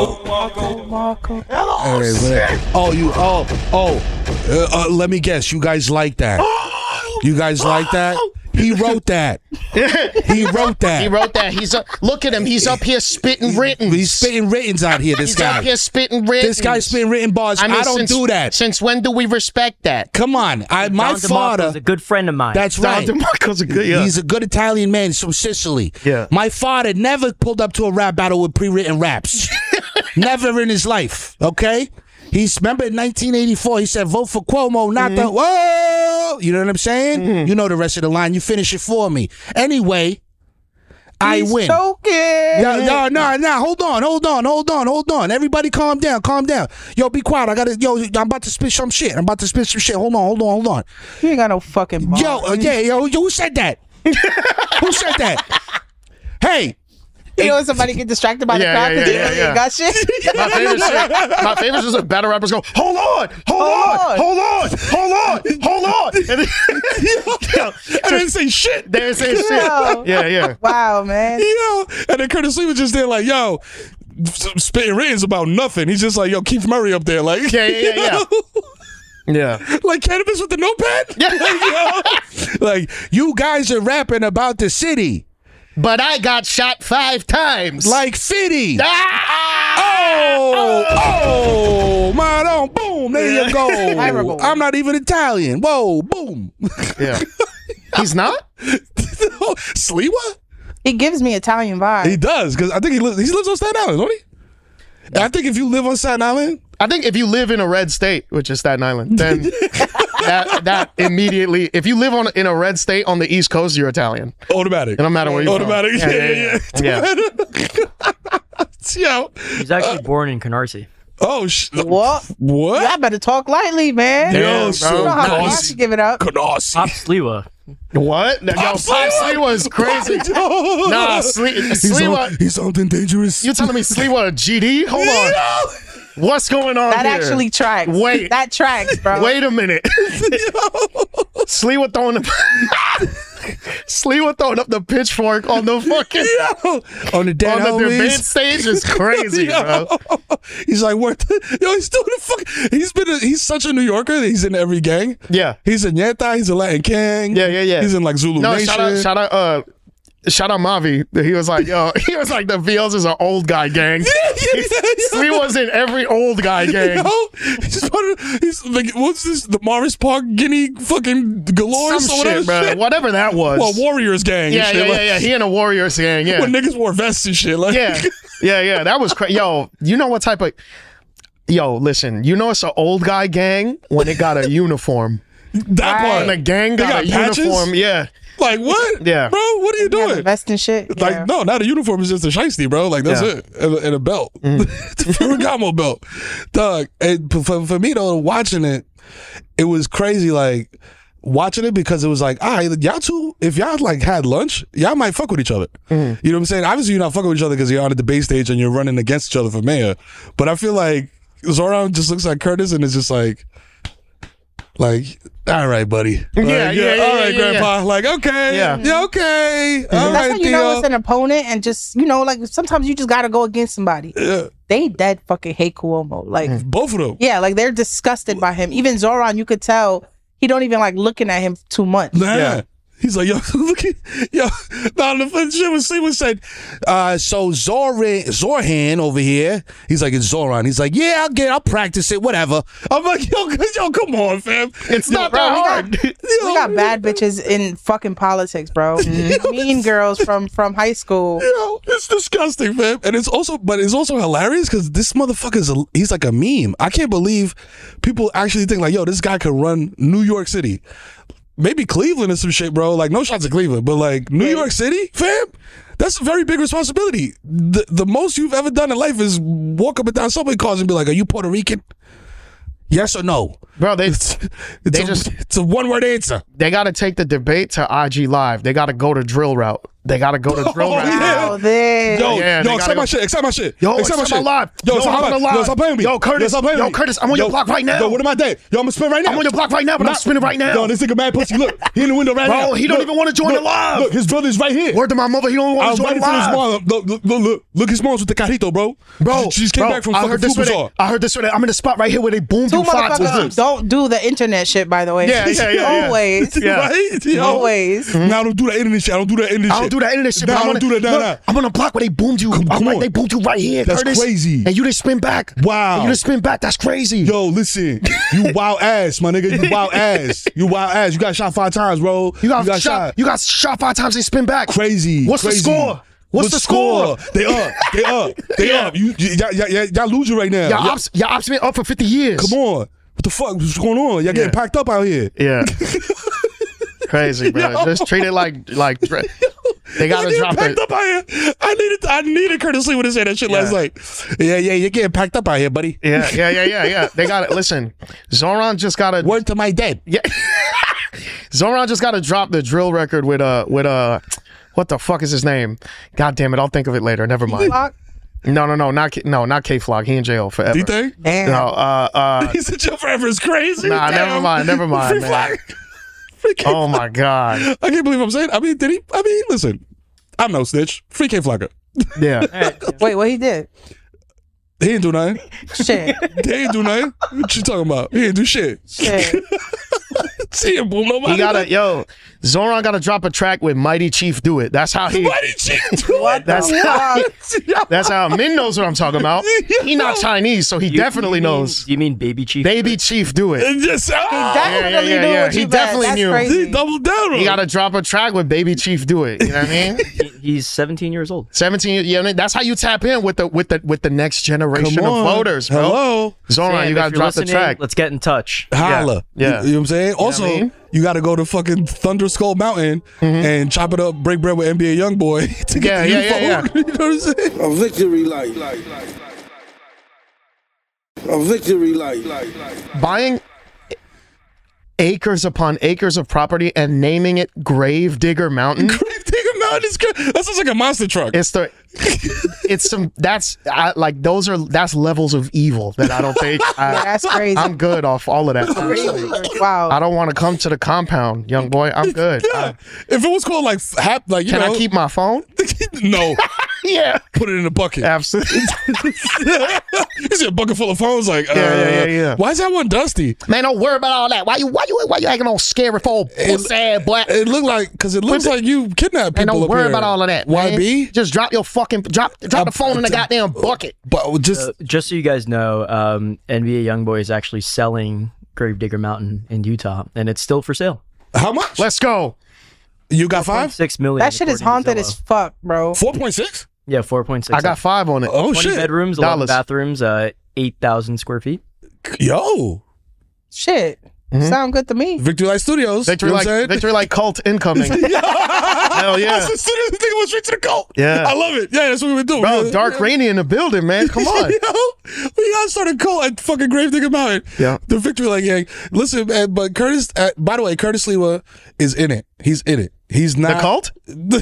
Let me guess. You guys like that? You guys like that? He wrote that. He wrote that. He's look at him. He's up here spitting written. He's spitting writtens out here. This guy. Up here spitting written. This guy's spitting written bars. I don't do that. Since when do we respect that? Come on. My father is a good friend of mine. That's right. Don DeMarco's a good. Yeah. He's a good Italian man. He's from Sicily. Yeah. My father never pulled up to a rap battle with pre-written raps. Never in his life. Okay. Remember in 1984, he said, vote for Cuomo, not the, whoa! You know what I'm saying? You know the rest of the line. You finish it for me. Anyway, I win. Choking. No. Hold on. Everybody calm down. Yo, be quiet. I'm about to spit some shit. Hold on. You ain't got no fucking balls. Yo, who said that? Who said that? Hey. You know when somebody get distracted by the crowd because they ain't got shit? My favorite is when battle rappers go, hold on. And then say shit. They didn't say shit. Yeah. Wow, man. And then Curtis Lee was just there like, yo, spitting writtens about nothing. He's just like, yo, Keith Murray up there. Like, yeah. Like Cannabis with the notepad? Yeah. Like, you guys are rapping about the city. But I got shot 5 times. Like Fitty. Man, boom. There you go. I'm not even Italian. Whoa, boom. Yeah. He's not? Sliwa? He gives me Italian vibe. He does, because I think he lives on Staten Island, don't he? I think if you live on Staten Island. I think if you live in a red state, which is Staten Island, then that immediately, if you live in a red state on the East Coast, you're Italian. Automatic. No matter where you're Automatic. from. Yeah. Yo. He's actually born in Canarsie. Oh, what? Y'all better talk lightly, man. Yo, you know how fast to give it up. Canarsie. Pop Sliwa. What? Yo, Pop Sliwa is crazy. Nah, Sliwa. He's something dangerous. You telling me Sliwa a GD? Hold on. What's going on that here? That actually tracks. Wait. That tracks, bro. Wait a minute. Sliwa throwing up the pitchfork on the fucking on the debate stage is crazy, bro. He's like, what? He's doing the fuck. He's such a New Yorker that he's in every gang. Yeah. He's in Nieta. He's a Latin King. Yeah. He's in like Zulu Nation. Shout out Mavi. He was like, the VLs is an old guy gang. He was in every old guy gang. He's like, what's this? The Morris Park Guinea fucking galore? Some shit, bro. Whatever that was. Well, Warriors gang. Yeah. He in a Warriors gang. Yeah. When niggas wore vests and shit. Like. Yeah. That was crazy. Yo, you know what type of? Yo, listen. You know it's an old guy gang when it got a uniform. That part. When the gang got a patches? uniform. Yeah. Like what? Yeah, bro. What are you doing? The vest and shit. Like no, not a uniform. It's just a shiesty, bro. Like that's it, and a belt, the Ferragamo belt, dog. And for me though, watching it, it was crazy. Like watching it because it was like, all right, y'all two, if y'all like had lunch, y'all might fuck with each other. You know what I'm saying? Obviously, you're not fucking with each other because you're on a debate stage and you're running against each other for mayor. But I feel like Zoran just looks like Curtis and it's just like, all right, buddy. All right, Grandpa. Like, okay. Yeah, okay. All That's right, how you know it's an opponent and just, like sometimes you just got to go against somebody. Yeah. They dead fucking hate Cuomo. Like, both of them. Yeah, like they're disgusted by him. Even Zoran, you could tell he don't even like looking at him too much. Nah. He's like, yo, look at, yo, now the shit was said, so Zorhan over here, he's like, it's Zoran. He's like, yeah, I'll practice it, whatever. I'm like, yo, come on, fam. It's not that hard. We got bad bitches in fucking politics, bro. Mean girls from high school. You know, it's disgusting, fam. And it's also hilarious because this motherfucker's he's like a meme. I can't believe people actually think like, yo, this guy could run New York City. Maybe Cleveland or some shit, bro. Like, no shots at Cleveland, but like New York City, fam, that's a very big responsibility. The most you've ever done in life is walk up and down subway cars and be like, are you Puerto Rican? Yes or no? Bro, It's a one-word answer. They got to take the debate to IG Live. They got to go to drill route. They got to go to drill route. yeah. Oh, this. Yo, Yeah, they excite gotta my shit. Yo, excite my live. Yo, Yo, stop I'm on the live. stop playing with me. Yo, Curtis. stop playing with Yo, me. Curtis, I'm on your block right now. Yo, what am I doing? Yo, I'm gonna spin right now. I'm on your block right now, but I'm spinning right now. Yo, this nigga mad pussy. Look, he in the window right now. Bro, he don't even want to join the live. Look, his brother's right here. Word to my mother, he don't want I'm to join waiting the for his live. mom. Look, his mom's with the carrito, bro. She just came back from I fucking heard this with Fubusaw. it. I heard this with it. I'm in the spot right here where they boom Two through five motherfuckers times. don't do the internet shit, by the way. Yeah. Always. Yeah. Right? Yo. Always. Now I don't do that internet shit. I don't do that internet shit. I don't do that internet shit. Nah, but I don't do that. Nah, nah. I'm on a block where they boomed you. Come on. They boomed you right here. That's Curtis. crazy. And you didn't spin back. Wow. And you didn't spin back. That's crazy. Yo, listen. You wild ass, my nigga. You wild ass. You wild ass. You got shot 5 times, bro. You got shot. You got shot 5 times and spin back. Crazy. What's crazy. the score? What's the score? They up. Y'all losing right now. Y'all ops been up for 50 years. Come on. What the fuck? What's going on? Y'all getting packed up out here. Yeah. Crazy, bro. Just treat it like they gotta drop packed it. up out here. I needed Curtis Lee when he said that shit last night. Yeah, you're getting packed up out here, buddy. Yeah. They got it. Listen, Zoran just gotta Word to my dad. Yeah. Zoran just gotta drop the drill record with what the fuck is his name? God damn it, I'll think of it later. Never mind. Fuck. No, not K-Flock. He in jail forever. Do you think? Damn. No, He's in jail forever. It's crazy. Nah, Damn. never mind, Free man. flag. Free K Oh my God. I can't believe I'm saying. Listen, I'm no snitch. Free K Flocker. Yeah. Wait, what he did? He didn't do nothing. Shit. He didn't do nothing. What you talking about? He didn't do shit. Shit. See him, boom. Nobody. Zoran gotta drop a track with Mighty Chief Do It. That's how he. Why did you do What it? the fuck? That's how Min knows what I'm talking about. He not Chinese, so he definitely knows. You mean Baby Chief? Baby Chief Do It. And just Definitely yeah. knew what He you meant. definitely That's knew. crazy. he doubled down on He it. gotta drop a track with Baby Chief Do It. You know what I mean? He's 17 years old. 17. You know what I mean? That's how you tap in with the next generation Come of on. voters, bro. Hello. Zoran, Sam, you if gotta you're drop the listening, track. Let's get in touch. Holla. Yeah. You know what I'm saying? Also, what I mean? you got to go to fucking Thunder Skull Mountain and chop it up, break bread with NBA Youngboy to get the Yeah. phone. You know what I'm saying? A victory light. A victory light. Buying acres upon acres of property and naming it Grave Digger Mountain. Grave Digger Mountain is good. That sounds like a monster truck. That's levels of evil that I don't think Yeah, that's crazy. I'm good off all of that. honestly. Wow. I don't want to come to the compound, young boy. I'm good. Yeah. If it was called like Can I keep my phone? No. Yeah, Put it in a bucket. absolutely. You see a bucket full of phones like, Yeah. why is that one dusty? Man, don't worry about all that. Why you acting all scary for sad black? It looked like, because it looks like you kidnapped Man, people don't up worry here. about all of that. Man. YB? Just drop your fucking drop the phone in the goddamn bucket. But just, Just so you guys know, NBA Youngboy is actually selling Gravedigger Mountain in Utah, and it's still for sale. how much? Let's go. You got 5? 6 million. That shit is according to haunted Zillow. as fuck, bro. 4.6? Yeah, 4.6. I got 5 on it. Oh, 20 shit. bedrooms, 11 Dollars. bathrooms, 8,000 square feet. Yo. Shit. Sound good to me. Victory Light Studios. Victory you know what I'm saying? Victory like cult incoming. Hell yeah. As soon as the thing went straight to the cult. Yeah. I love it. Yeah, that's what we would do. Bro, Dark Rainy in the building, man. Come on. Yo, we gotta start a cult at fucking Gravedigger Mountain. Yeah. The Victory Light Gang. Listen, man, but Curtis, by the way, Curtis Lewa is in it. He's in it. He's not. The cult?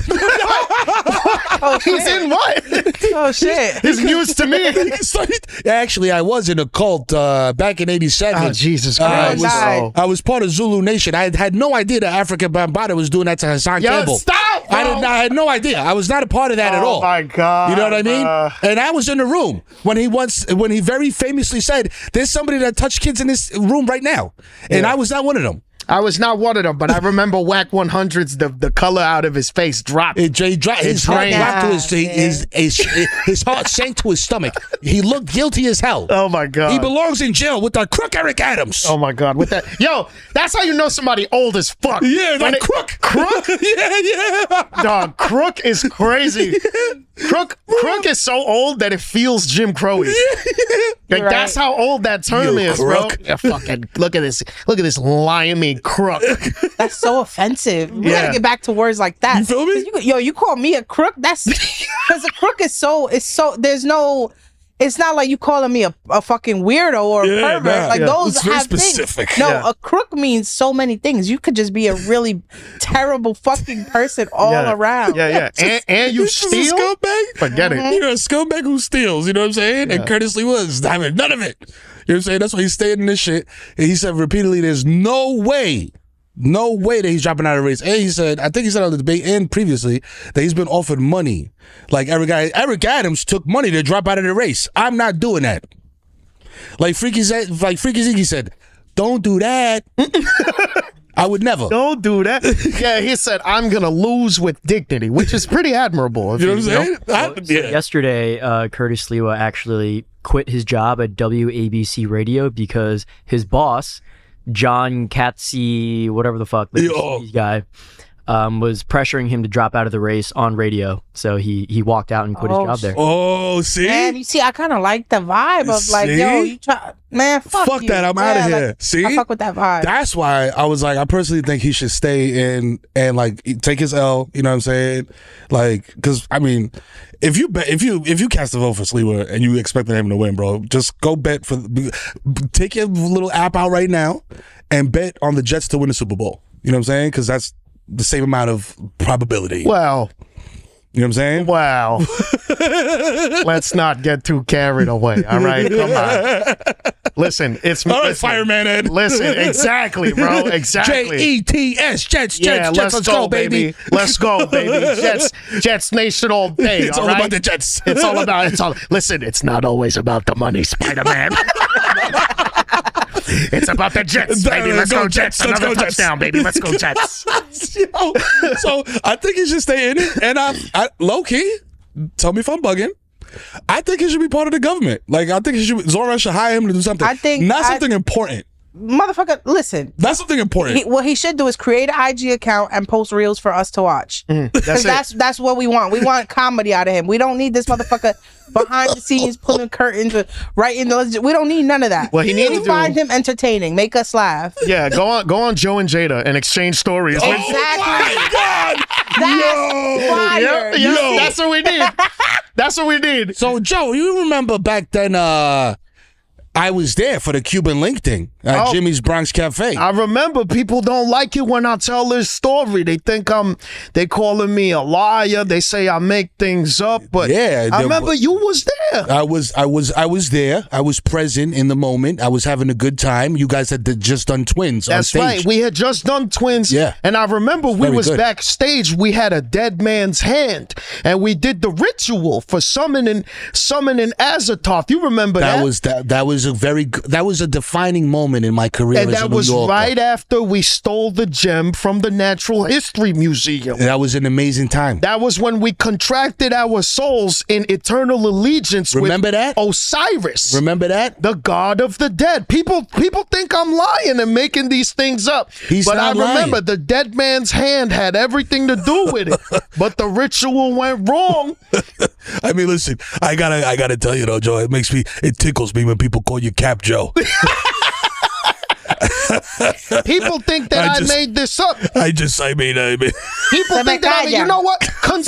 Oh, He's shit. in what? Oh, shit. It's news to me. Actually, I was in a cult back in '87. Oh, Jesus I Christ. died. was part of Zulu Nation. I had no idea that Africa Bambaataa was doing that to Hassan Yo, Campbell. stop, bro. I had no idea. I was not a part of that at all. Oh, my God. You know what I mean? And I was in the room when he very famously said, "There's somebody that touched kids in this room right now," and I was not one of them. I was not one of them, but I remember Whack 100's the color out of his face dropped. His heart dropped to his heart sank to his stomach. He looked guilty as hell. Oh my God. He belongs in jail with the crook Eric Adams. Oh my God. With that, yo, that's how you know somebody old as fuck. Yeah, like Crook. Crook? Yeah. Dog, Crook is crazy. Crook is so old that it feels Jim Crowy. Like that's how old that term is, crook. bro. Yeah, fucking look at this limey crook. That's so offensive. We gotta get back to words like that. You feel me? You call me a crook? That's because a crook is so. There's no. It's not like you calling me a fucking weirdo or a pervert. Those it's very have specific. things. No, a crook means so many things. You could just be a really terrible fucking person all around. Yeah. And you steal? A scumbag? Forget it. You're a scumbag who steals. You know what I'm saying? And Curtis Lee was. I mean, none of it. You know what I'm saying? That's why he's staying in this shit. And he said repeatedly, there's no way that he's dropping out of the race. And he said, I think he said on the debate and previously that he's been offered money. Like Eric Adams took money to drop out of the race. I'm not doing that. Like Freaky Ziggy said, don't do that. I would never. Don't do that. Yeah, he said, I'm going to lose with dignity, which is pretty admirable. You know what I'm saying? Yesterday, Curtis Lewa actually quit his job at WABC Radio because his boss, John Katsy, whatever the fuck, the guy, was pressuring him to drop out of the race on radio. So he walked out and quit his job there. Oh, see? Man, you see, I kind of like the vibe of like, yo, you try, man, fuck you. that, I'm out of here. Like, See? I fuck with that vibe. That's why I was like, I personally think he should stay in and like take his L, you know what I'm saying? Like, because I mean, if you cast a vote for Sliwa and you expecting him to win, bro, just go bet take your little app out right now and bet on the Jets to win the Super Bowl. You know what I'm saying? Because that's the same amount of probability. Well, you know what I'm saying? Wow. Let's not get too carried away. All right, come on. Listen, it's all right, Fireman Ed. Listen, exactly, bro. Exactly. Jets, Jets. Let's go, baby. Let's go, baby. Jets Nation all day. It's all right? about the Jets. Listen, it's not always about the money, Spider-Man. It's about the Jets, baby. Let's go Jets. Another touchdown, baby. Let's go Jets. Yo, so I think he should stay in it. And I low key, tell me if I'm bugging, I think he should be part of the government. Like, I think Zora should hire him to do something. Something important. Motherfucker, listen. That's something important. What he should do is create an IG account and post reels for us to watch. That's what we want. We want comedy out of him. We don't need this motherfucker behind the scenes pulling curtains or writing those. We don't need none of that. Well, he needs to find him entertaining, make us laugh. Yeah, go on Joe and Jada and exchange stories. Oh my God! That's fire. Yo, that's what we need. That's what we need. So Joe, you remember back then? I was there for the Cuban Link thing at Jimmy's Bronx Cafe. I remember people don't like it when I tell this story. They think they calling me a liar. They say I make things up. But yeah, I remember you was there. I was there. I was present in the moment. I was having a good time. You guys had just done Twins on stage. That's right. We had just done Twins. Yeah. And I remember we was backstage. We had a dead man's hand. And we did the ritual for summoning Azathoth. You remember that? That was a defining moment in my career. And that was right after we stole the gem from the Natural History Museum. That was an amazing time. That was when we contracted our souls in eternal allegiance with Osiris. Remember that? The god of the dead. People think I'm lying and making these things up. But I remember the dead man's hand had everything to do with it. But the ritual went wrong. I mean, listen, I gotta tell you though, Joe, it tickles me when people call you Cap Joe. People think that I made this up. People think that you know what?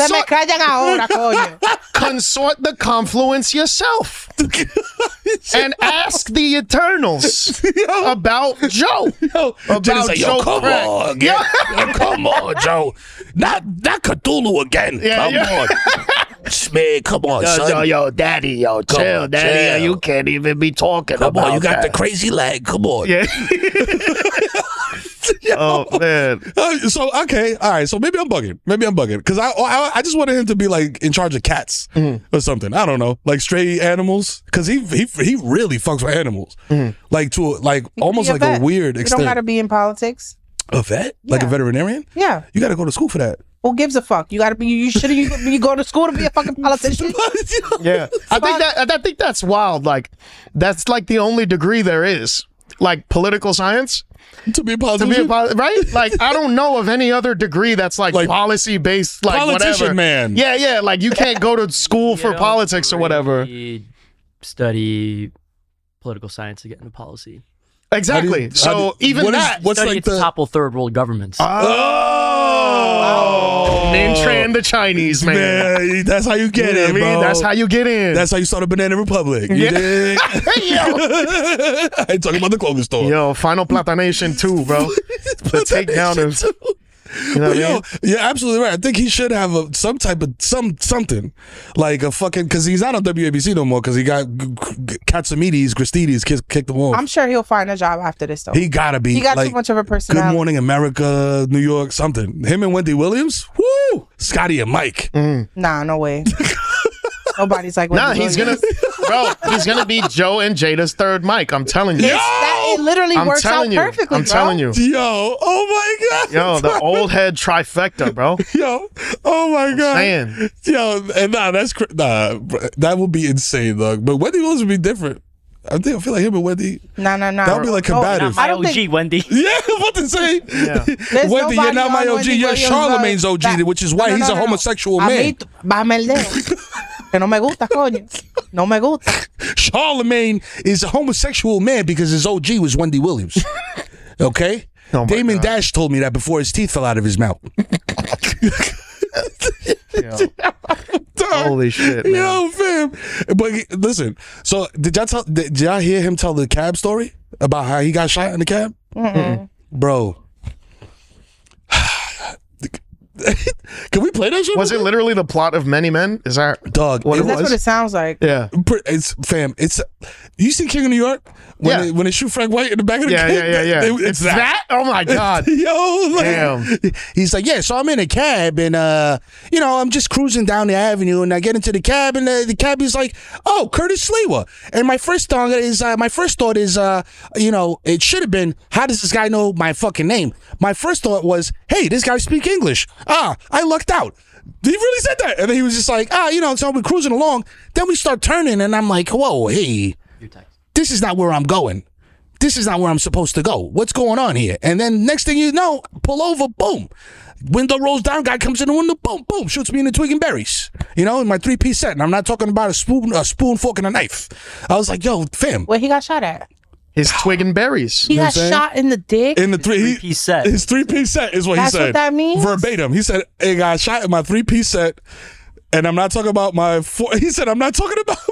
Consort the confluence yourself and ask the Eternals about Joe. About Joe. Come on, Joe. Not Cthulhu again. Come on. Man, come on, son. Yo, Daddy, chill, Daddy. Chill. You can't even be talking about that. Come on, you got the crazy leg. Come on. Yeah. Oh, man. So, okay, all right. So maybe I'm bugging. Because I just wanted him to be like in charge of cats or something. I don't know. Like stray animals. Because he really fucks with animals. Like to almost like a weird extent. You don't got to be in politics. A vet? Like a Yeah. veterinarian? Yeah. You got to go to school for that. Who gives a fuck? You gotta be. You shouldn't. You go to school to be a fucking politician. Yeah, I think that's wild. Like, that's like the only degree there is, like political science. To be a politician? Right? Like, I don't know of any other degree that's like policy based, like politician, whatever. man. Yeah. Like, you can't go to school for politics or whatever. Study political science to get into policy. Exactly. Even what's Study like it to the topple third world governments. Name the Chinese man. that's how you get You know in, what I mean? bro. That's how you get in. That's how you start a Banana Republic. You dig? I ain't talking about the clothing store. Yo, Final Platanation 2, bro. The takedown of. You know what I mean? You're absolutely right. I think he should have some type of something like a fucking, because he's not on WABC no more because he got Katsamides, Christidis kicked him off. I'm sure he'll find a job after this though. He gotta be. He got like, too much of a personality. Good Morning America, New York, something. Him and Wendy Williams. Woo! Scotty and Mike. Nah, no way. Nobody's like. Nah, Wendy he's Williams. he's gonna be Joe and Jada's third mic. I'm telling you. It literally I'm works out telling you. perfectly. I'm telling you. Yo, oh my God. Yo, the old head trifecta, bro. Yo, oh my God. Saying. Yo, and that would be insane, dog. But Wendy Williams would be different. I feel like him and Wendy. No. That would be like combative. I My don't OG, think- Wendy. Yeah, I'm about to say. Yeah. There's Wendy, you're nobody not my on OG. Wendy You're Williams, Charlemagne's OG, that- which is why he's a homosexual man. Bájame el dedo. Que no me gusta, coño. No me gusta. Charlemagne is a homosexual man because his OG was Wendy Williams. Okay? Oh my Damon God. Dash told me that before his teeth fell out of his mouth. Holy shit, man. Yo, fam. But listen, so did y'all hear him tell the cab story about how he got shot in the cab? Bro. Can we play that shit? Was it literally the plot of Many Men? Is that Dog, what it That's was? what it sounds like. Yeah. It's fam. It's you see King of New York when Yeah. they shoot Frank White in the back of the Yeah, cab? yeah. It's that. Oh my God. Yo, like, Damn. He's like, yeah, so I'm in a cab and I'm just cruising down the avenue and I get into the cab and the cab is like, oh, Curtis Sliwa. And my first thought is, it should have been, how does this guy know my fucking name? My first thought was, hey, this guy speak English. I lucked out. He really said that. And then he was just like, so we're cruising along. Then we start turning and I'm like, whoa, hey, this is not where I'm going. This is not where I'm supposed to go. What's going on here? And then next thing you know, pull over, boom. Window rolls down, guy comes in the window, boom, boom, shoots me in the twig and berries. In my 3-piece set. And I'm not talking about a spoon, fork, and a knife. I was like, yo, fam. Where he got shot at? His twig and berries. He know got what I'm saying? shot in the dick. In the Three-piece set. His 3-piece set is what That's he said. what that means? Verbatim. He said, it got shot in my 3-piece set. And I'm not talking about he said, I'm not talking about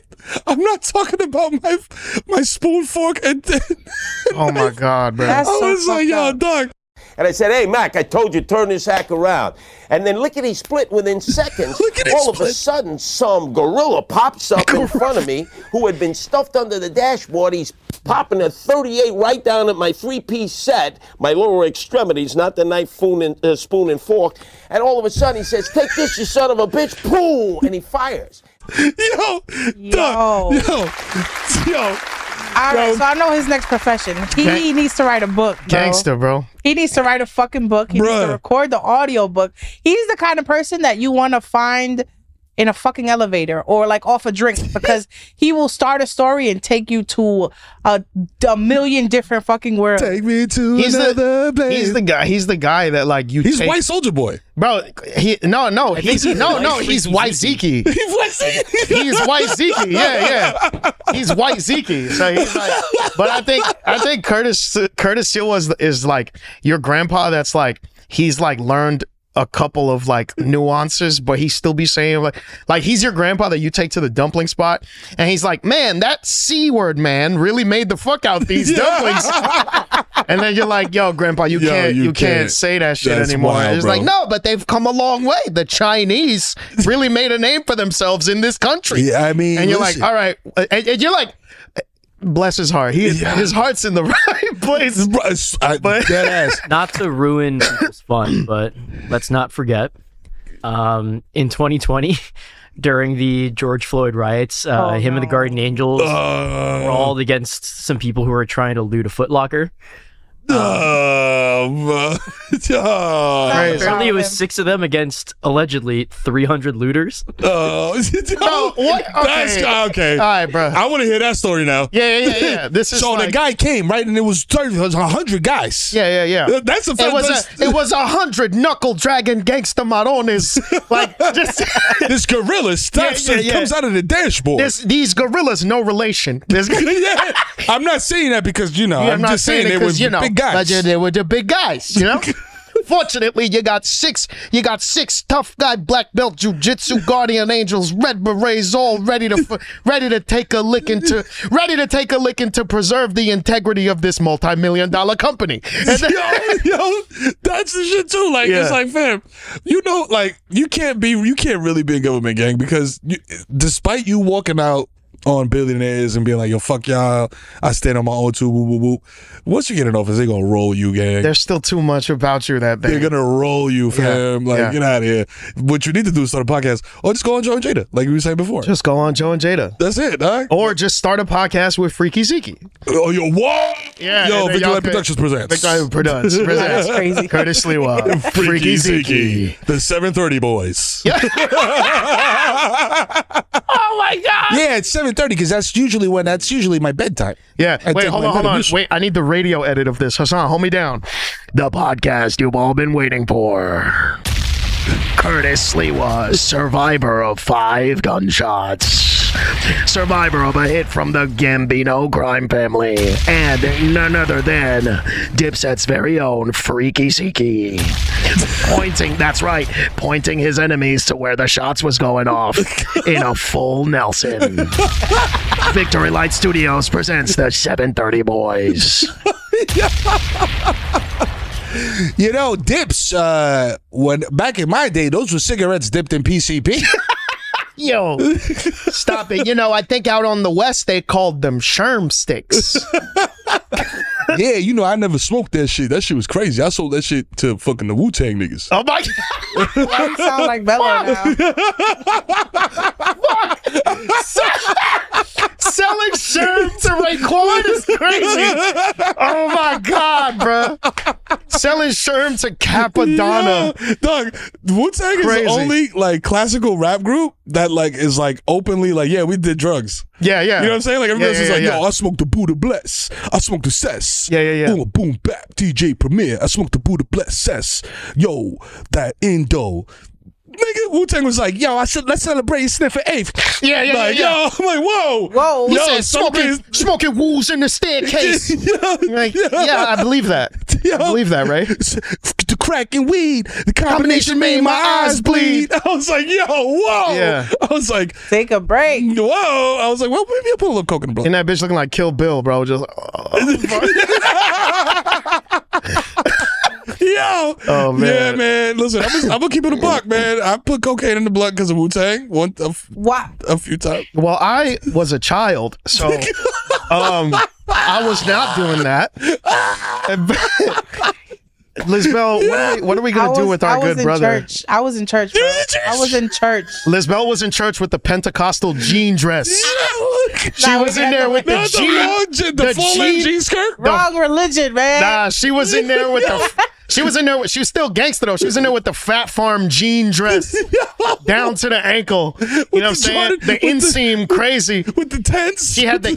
my spoon, fork, and Oh my God, bro. That's I so was like, fucked yo, up. dog. And I said, hey, Mac, I told you, turn this hack around. And then lickety split within seconds. Lickety All of a split. sudden, some gorilla pops up in front of me who had been stuffed under the dashboard. He's popping a 38 right down at my 3-piece set, my lower extremities, not the knife, spoon, and fork. And all of a sudden, he says, take this, you son of a bitch. Boom! And he fires. Yo, dog. Yo. All right, so I know his next profession. He needs to write a book, bro. Gangster, bro. He needs to write a fucking book. He needs Bruh. to record the audio book. He's the kind of person that you want to find in a fucking elevator or like off a drink because he will start a story and take you to a million different fucking worlds. Take me to He's another place. He's the guy that like you. He's take, White Soldier Boy. bro. He's White Zeke. He's White Soldier. He's White Zeke. Yeah. He's White Zeke. So he's like, but I think Curtis Silva is like your grandpa. That's like he's like learned a couple of like nuances, but he still be saying like he's your grandpa that you take to the dumpling spot, and he's like, man, that C word, man, really made the fuck out these dumplings. And then you're like, yo, grandpa, you can't say that shit That's anymore. wild, It's bro. like, no, but they've come a long way. The Chinese really made a name for themselves in this country. Yeah, I mean, and you're listen. like, all right, and you're like, bless his heart. His heart's in the right place. But dead ass. Not to ruin people's fun, but let's not forget, in 2020, during the George Floyd riots, him and the Guardian Angels were all against some people who were trying to loot a Foot Locker. Apparently, it was 6 of them against allegedly 300 looters. What? Okay. Okay. All right, bro. I want to hear that story now. Yeah. This is So like, the guy came, right? And it was 100 guys. Yeah. That's a fact. It was 100 knuckle dragon gangster marones. Like, just This gorilla stuff Yeah. comes out of the dashboard. these gorillas, no relation. Yeah. I'm not saying that because, I'm not just saying they it were 'cause, big guys. But they were the big guys, Fortunately, you got six tough guy black belt jujitsu guardian angels, red berets, all ready to take a lick into preserve the integrity of this multi-million-dollar company. And then, Yo, that's the shit too. Like, Yeah. it's like, fam, you can't really be a government gang because despite you walking out on billionaires and being like, yo, fuck y'all, I stand on my own too, woo, woo, woo. Once you get in office, they're gonna roll you, gang. there's still too much about you that They're gonna roll you, fam. Yeah. Get out of here. What you need to do is start a podcast or just go on Joe and Jada, like we were saying before. just go on Joe and Jada. That's it, dog. Or just start a podcast with Freaky Zeke. Oh, yo, what? Yeah, Yo, and then Victor y'all Light could- Productions presents. Victor presents. That's crazy. Curtis Lewa. Freaky Zeke. The 730 boys. Oh my God. Yeah, it's 7:30 because that's usually my bedtime. Yeah. I Wait, take hold my on. medication. Wait, I need the radio edit of this. Hassan, hold me down. The podcast you've all been waiting for. Curtis Lewa, survivor of 5 gunshots. Survivor of a hit from the Gambino crime family. And none other than Dipset's very own Freaky Zeke. Pointing his enemies to where the shots was going off in a full Nelson. Victory Light Studios presents the 730 Boys. Dips, when back in my day, those were cigarettes dipped in PCP. Yo, stop it. I think out on the West they called them Sherm sticks. Yeah, I never smoked that shit. That shit was crazy. I sold that shit to fucking the Wu-Tang niggas. Oh my Why you sound like Bella now? Selling Sherm to Raekwon is crazy. Oh my God, bro. Selling Sherm to Capadonna. Yeah. Dog, Wu-Tang is Crazy. the only classical rap group that is openly yeah, we did drugs. Yeah. You know what I'm saying? Like everybody else is yeah. yo, I smoked the Buddha Bless. I smoked the Cess. Yeah. Boom, boom, bap, DJ Premier. I smoked the Buddha Bless Cess. Yo, that Indo. Nigga, Wu-Tang was like, yo, let's celebrate Sniffer 8th. Yeah. Yo, I'm like, whoa. Whoa. He Yo, said smoking woos in the staircase. Yeah, I believe that. Yo. I believe that, right? The crack and weed, the combination made my eyes bleed. I was like, yo, whoa. Yeah. I was like, Take a break. whoa. I was like, well, maybe I'll put a little coke in the blood. And that bitch looking like Kill Bill, bro. Just Yo. Oh, man. Yeah, man. Listen, I'm gonna keep it a buck, man. I put cocaine in the blood because of Wu-Tang What? a few times. well, I was a child, so I was not doing that. Lizbel, what are we gonna do with our good brother? I was in church, bro. I was in church. Lizbel was in church with the Pentecostal jean dress. She was in there with the jean, the full-length jean skirt. Wrong religion, man. Nah, she was in there with the. She was in there. She was still gangster though. She was in there with the Fat Farm jean dress down to the ankle. You know what I'm saying? The inseam crazy with the tents. She had the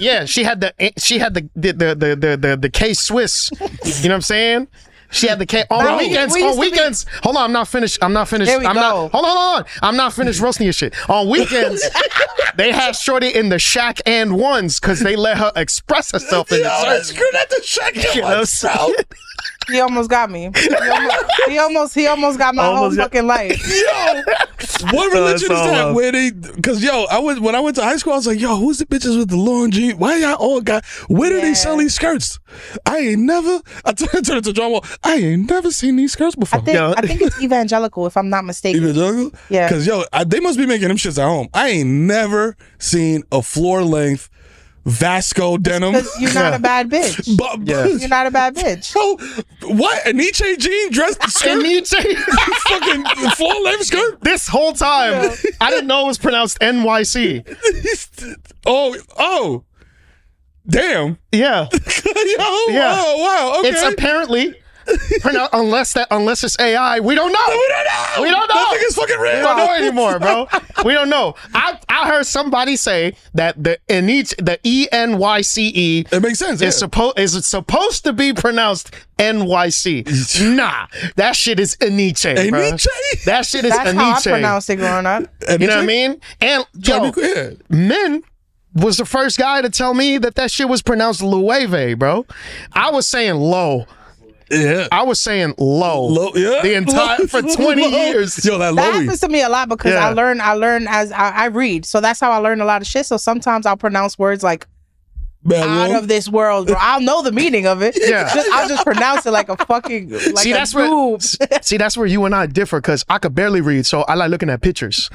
K Swiss. You know what I'm saying? She had the K on weekends. Hold on, I'm not finished. There we go. Hold on. I'm not finished roasting your shit. On weekends, they had Shorty in the Shack and ones because they let her express herself in the church. Screw that the Shack and You know? ones out. He almost got me. He almost got my whole fucking life. Yo, what religion is all that? love. Where they? Because when I went to high school, I was like, yo, who's the bitches with the long jeans? Why y'all all got? Where do they sell these skirts? I turned to John Wall. I ain't never seen these skirts before. I think it's evangelical, if I'm not mistaken. Evangelical? Yeah. Because they must be making them shits at home. I ain't never seen a floor length Vasco denim. Because you're not a bad bitch. You're not a bad bitch. Oh, what? A Nietzsche jean dress skirt? Fucking full length skirt? This whole time, I didn't know it was pronounced NYC. Oh. Damn. Yeah. Yo, Yeah. oh, wow. Okay. It's apparently unless it's AI, we don't know. We don't know. That thing is fucking real. We don't know anymore, bro. We don't know. I heard somebody say that the ENYCE It makes sense. is supposed to be pronounced NYC. Nah, that shit is Aniche, bro. Aniche? That shit is That's how I Aniche. pronounced it growing up. You know what I mean? And yo, Yeah. Men was the first guy to tell me that shit was pronounced Lueve, bro. I was saying low. Yeah. I was saying low. Yeah. The entire for 20 years. Yo, that That Lowy. happens to me a lot because Yeah. I learn as I read. So that's how I learn a lot of shit. So sometimes I'll pronounce words like Bad out wrong. of this world, bro. I'll know the meaning of it. Yeah. I'll just pronounce it like a fucking like See, a that's where noob. see that's where you and I differ because I could barely read, so I like looking at pictures.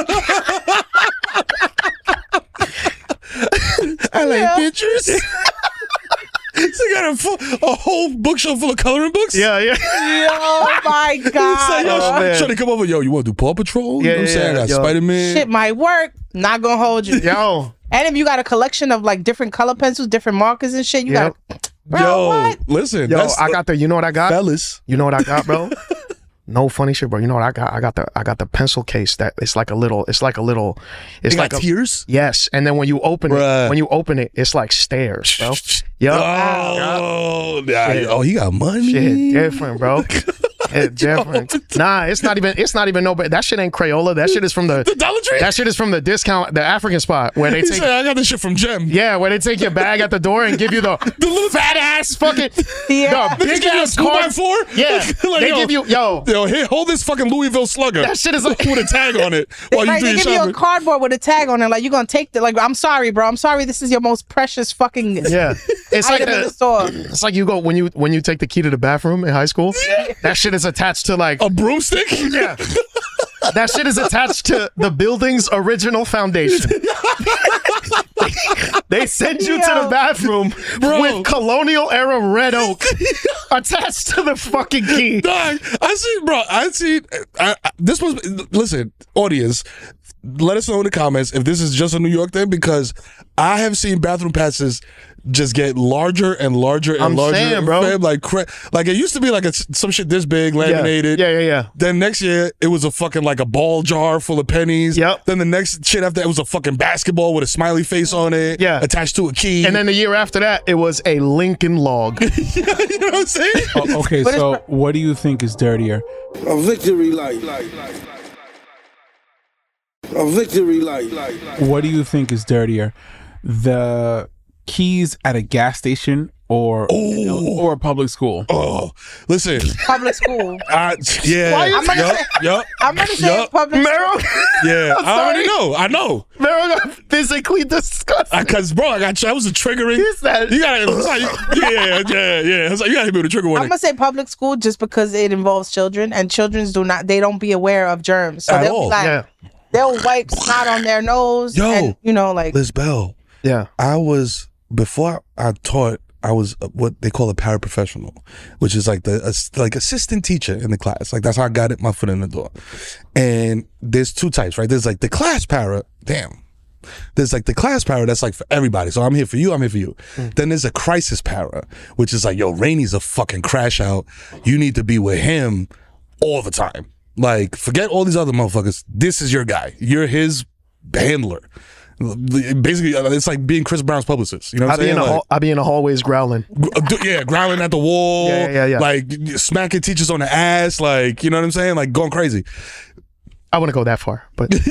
I like Yeah. pictures. So you got a whole bookshelf full of coloring books? Yeah. Oh my Say, god. yo, Oh, man. trying to come over. Yo, you want to do Paw Patrol? You know what I'm saying? I got yo. Spider-Man. Shit might work. Not gonna hold you. Yo. And if you got a collection of like different color pencils, different markers and shit, you Yep. got bro, Yo, what? listen. Yo, that's I got you know what I got? fellas. You know what I got, bro? No funny shit, bro. You know what I got? I got the pencil case that it's like a little They like got a tears? yes, and then when you open Bruh. it, it's like stairs, bro. Yo, Oh, yeah. Oh, he got money. shit different, bro. It's different. Nah, it's not even no. That shit ain't Crayola. That shit is from the Dollar Tree? That shit is from the African spot where they He take. said, I got this shit from Gem. Yeah, where they take your bag at the door and give you the little fat ass fucking Yeah. the big ass card. 2x4? Yeah, Like, they yo, give you Yo, here, hold this fucking Louisville Slugger. that shit is like with a tag on it while you Like, do they your give you a shopping. cardboard with a tag on it, like you're gonna take the like. I'm sorry, bro. I'm sorry. This is your most precious fucking yeah. It's like item in the the, store. it's like you go when you take the key to the bathroom in high school. That shit is attached to like A broomstick? yeah. That shit is attached to the building's original foundation. They send you to the Yo. bathroom Bro. with colonial era red oak attached to the fucking key. Dog, this was, listen, audience, let us know in the comments if this is just a New York thing, because I have seen bathroom passes just get larger and larger and I'm larger. saying, bro. Fam, like it used to be like some shit this big, laminated. Yeah. Then next year it was a fucking like a ball jar full of pennies. Yep. Then the next shit after that was a fucking basketball with a smiley face on it. Yeah. Attached to a key. And then the year after that, it was a Lincoln log. you know what I'm saying? Okay, But so what do you think is dirtier? A victory light. A victory light. What do you think is dirtier? The keys at a gas station or a public school? Oh, listen. Public school. Yeah. Why you- I'm gonna say- Yup. I'm gonna say Yup. public. Mero, Yeah. I already sorry. know. I know. Mero got physically disgusted. Because, bro, that was a triggering. He said- You gotta, it's like, yeah. It's like, you gotta be able to trigger one. I'm gonna say public school just because it involves children, and children they don't be aware of germs, so At they'll all. be like Yeah. they'll wipe snot on their nose. Yo. And, you know, like Liz Bell, Yeah. before I taught, I was what they call a paraprofessional, which is like like assistant teacher in the class. Like that's how I got my foot in the door. And there's two types, right? There's like the class para. Damn. There's like the class para that's like for everybody. So I'm here for you. I'm here for you. Then there's a crisis para, which is like, yo, Rainey's a fucking crash out. You need to be with him all the time. Like, forget all these other motherfuckers. This is your guy. You're his handler. Basically, it's like being Chris Brown's publicist. You know what I'm saying? I be in the hallways growling. Yeah, growling at the wall. Yeah. Like smacking teachers on the ass. Like, you know what I'm saying? Like going crazy. I wouldn't go that far, but Unless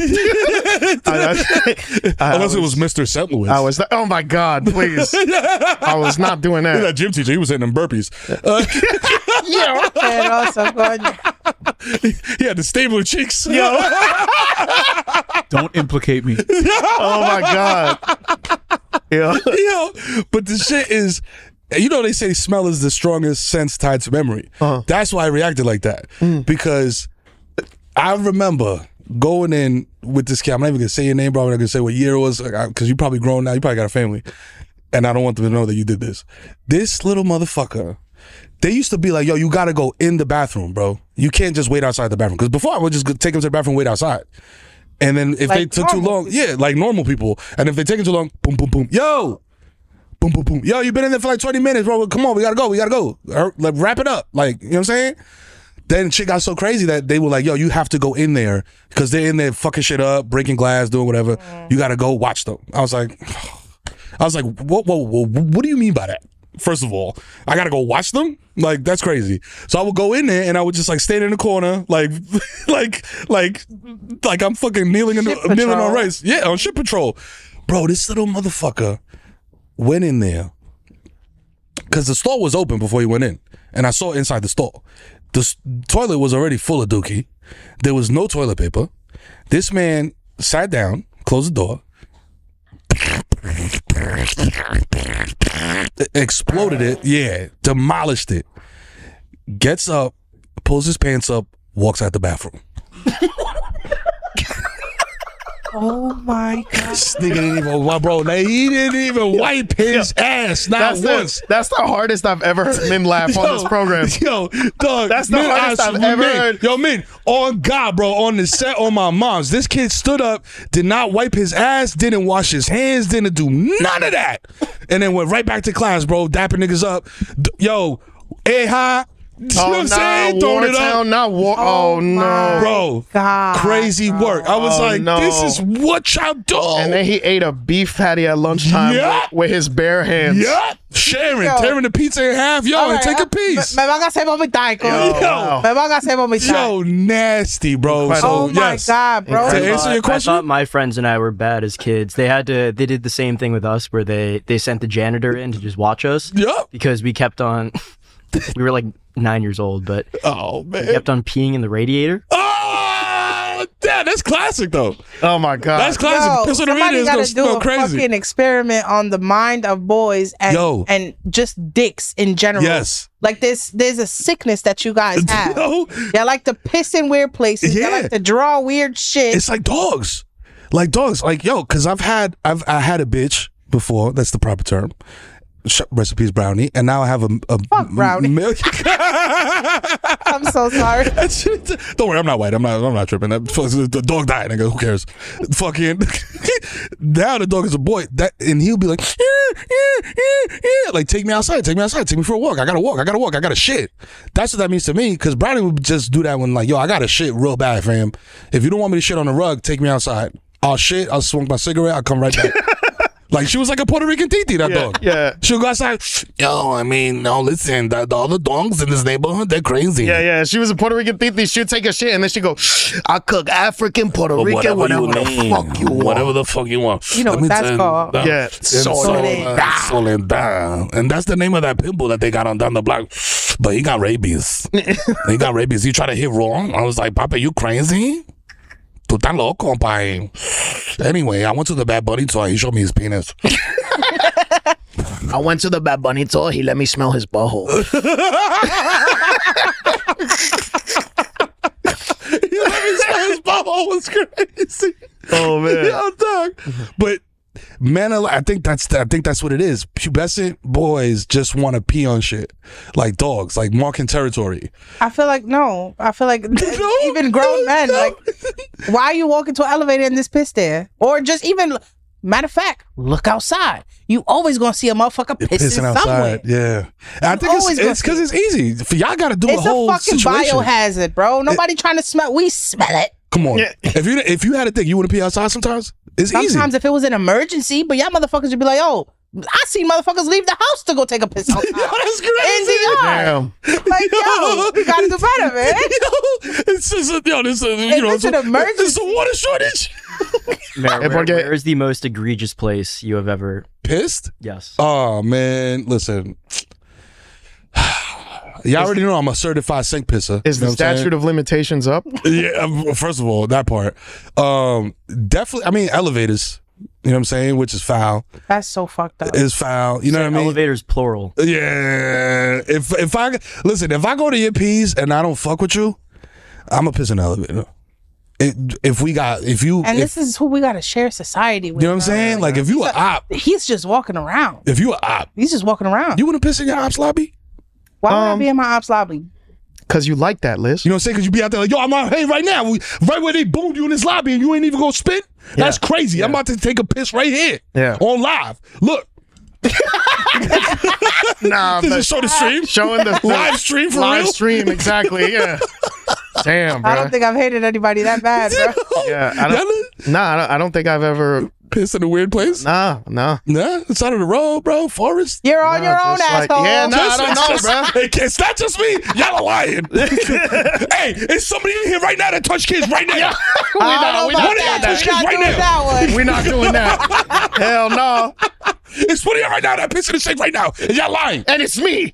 it was Mr. St. Louis. I was. Oh my God! Please, I was not doing He's that. that gym teacher. He was hitting them burpees. Yeah. and also going, He had the stabler cheeks. Yo. Don't implicate me. Oh my God. Yeah. Yo, but the shit is, you know, they say smell is the strongest sense tied to memory. That's why I reacted like that. Because I remember going in with this kid. I'm not even going to say your name, bro. I'm not going to say what year it was, because you're probably grown now. You probably got a family. And I don't want them to know that you did this. This little motherfucker, they used to be like, yo, you got to go in the bathroom, bro. You can't just wait outside the bathroom. Because before, I would just take him to the bathroom and wait outside. And then if Like they took too normal long, yeah, like normal people. And if they take it too long, boom, boom, boom. Yo, Boom, boom, boom. Yo, you been in there for like 20 minutes, bro. Come on, we gotta go. Like, wrap it up. Like, you know what I'm saying? Then shit got so crazy that they were like, yo, you have to go in there because they're in there fucking shit up, breaking glass, doing whatever. You gotta go watch them. I was like, whoa, what do you mean by that? First of all, I gotta go watch them? Like, that's crazy. So I would go in there and I would just like stand in the corner, like I'm fucking kneeling on rice. Yeah, on ship patrol. Bro, this little motherfucker went in there because the store was open before he went in, and I saw inside the store. The toilet was already full of dookie. There was no toilet paper. This man sat down, closed the door, exploded it. Yeah, demolished it. Gets up, pulls his pants up, walks out the bathroom. Oh my God. This nigga didn't even, bro, he didn't even wipe his ass, not once. That's the hardest I've ever heard men laugh on this program. Yo, dog. That's the hardest I've ever heard. Yo, man, on God, bro, on the set, on my mom's, this kid stood up, did not wipe his ass, didn't wash his hands, didn't do none of that. And then went right back to class, bro, dapping niggas up. Yo, hi. You know what I'm saying? Throwing it up. Oh, no. Bro, God, crazy work. I was like, this is what y'all do. And then he ate a beef patty at lunchtime with his bare hands. Yep. Tearing the pizza in half. Yo, and take a piece. Me van a hacer vomitar, Yo. Me van a hacer vomitar. Yo, nasty, bro. Oh my God, bro. To answer your question, I thought my friends and I were bad as kids. They did the same thing with us where they sent the janitor in to just watch us. Yep. Because we kept on, we were like 9 years old, but oh man, we kept on peeing in the radiator. Oh, yeah, that's classic though. Oh my God, that's classic. Somebody got to do a fucking experiment on the mind of boys and just dicks in general. Yes. Like there's a sickness that you guys have. Y'all like to piss in weird places. Y'all like to draw weird shit. It's like dogs. Like, yo, because I had a bitch before. That's the proper term. Recipes Brownie, and now I have a fuck Brownie. I'm so sorry. Don't worry, I'm not white. I'm not tripping. The dog died. Nigga, who cares? Fucking now the dog is a boy. And he'll be like, like take me outside, take me for a walk. I gotta walk. I gotta shit. That's what that means to me. Because Brownie would just do that when like, yo, I gotta shit real bad, fam. If you don't want me to shit on the rug, take me outside. I'll shit. I'll smoke my cigarette. I'll come right back. Like, she was like a Puerto Rican Titi, that dog. Yeah. She'll go outside. Yo, I mean, no, listen, all the dogs in this neighborhood, they're crazy. Yeah. She was a Puerto Rican Titi. She'd take a shit, and then she'd go, I cook African, Puerto Rican, whatever the fuck you want. Whatever the fuck you want. You know what that's called. Yeah. Soledad. And that's the name of that pimple that they got on down the block. But he got rabies. He tried to hit wrong. I was like, Papa, you crazy? Tú tan loco, pai. Anyway, I went to the Bad Bunny tour. He showed me his penis. I went to the Bad Bunny tour. He let me smell his butthole. He let me smell his butthole. Was crazy. Oh man. Yo, dog. But man, I think that's what it is. Pubescent boys just want to pee on shit like dogs, like marking territory. I feel like even grown men, like, why are you walking to an elevator and this piss there? Or just even, matter of fact, look outside. You always gonna see a motherfucker pissing outside. Yeah, and I think it's because it's easy. For y'all got to do a whole situation. It's a fucking biohazard, bro. Nobody trying to smell. We smell it. Come on. Yeah. If you had a thing, you wouldn't pee outside sometimes. It's easy. Sometimes if it was an emergency, but y'all motherfuckers would be like, oh, I seen motherfuckers leave the house to go take a piss outside. Yo, that's crazy. In the yard. Damn. Like, yo, you gotta do better, man. It's just an emergency. It's a water shortage. Where is the most egregious place you have ever pissed? Yes. Oh man, listen. Y'all already know I'm a certified sink pisser. Is the statute of limitations up? Yeah, first of all, that part. Definitely, I mean, elevators. You know what I'm saying? Which is foul. That's so fucked up. It's foul. You know what I mean? Elevators plural. Yeah. If I go to your P's and I don't fuck with you, I'm a piss in the elevator. This is who we gotta share society with. You know what I'm saying? Like if you a op, he's just walking around. If you a op, he's just walking around. You wouldn't piss in your ops lobby? Why would I be in my ops lobby? Because you like that, Liz. You know what I'm saying? Because you be out there like, yo, I'm out, hey, right now, right where they boomed you in this lobby and you ain't even gonna spit? That's crazy. I'm about to take a piss right here. Yeah. On live. Look. Nah, Does but it show the stream? showing the Live stream for live real? stream, exactly. Yeah. Damn, bro. I don't think I've hated anybody that bad, bro. Yeah, I don't think I've ever. Piss in a weird place? Nah. Nah, it's out of the road, bro. Forest. You're on your own, just like- asshole. yeah, nah. I don't know, Just- bro. Hey, it's not just me. Y'all are lying. Hey, is somebody in here right now that touch kids right now? We not About What are that. y'all We're touching not right doing now? that one. We're not doing that. Hell no. It's funny right now that piss in the shake right now. And y'all lying. And it's me.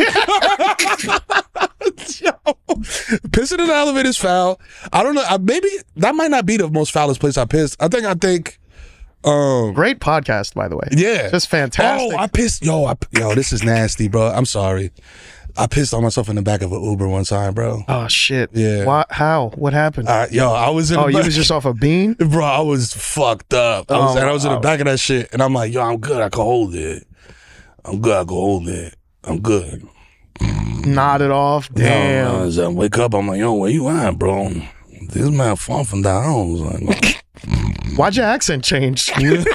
Yo, pissing in the elevator is foul. I don't know. Maybe that might not be the most foulest place I pissed. I think. Great podcast, by the way. Yeah, Just fantastic. Oh, I pissed. Yo, this is nasty, bro. I'm sorry. I pissed on myself in the back of an Uber one time, bro. Oh shit. Yeah. Why, how? What happened? Yo, I was in. Oh, the you back- was just off a bean? Bro, I was fucked up. I was in the back of that shit, and I'm like, yo, I'm good. I can hold it. I'm good. I can hold it. I'm good. Nodded off. Damn. Yo, as I wake up, I'm like, yo, where you at, bro? This man far from down. I was like, Why'd your accent change? I turned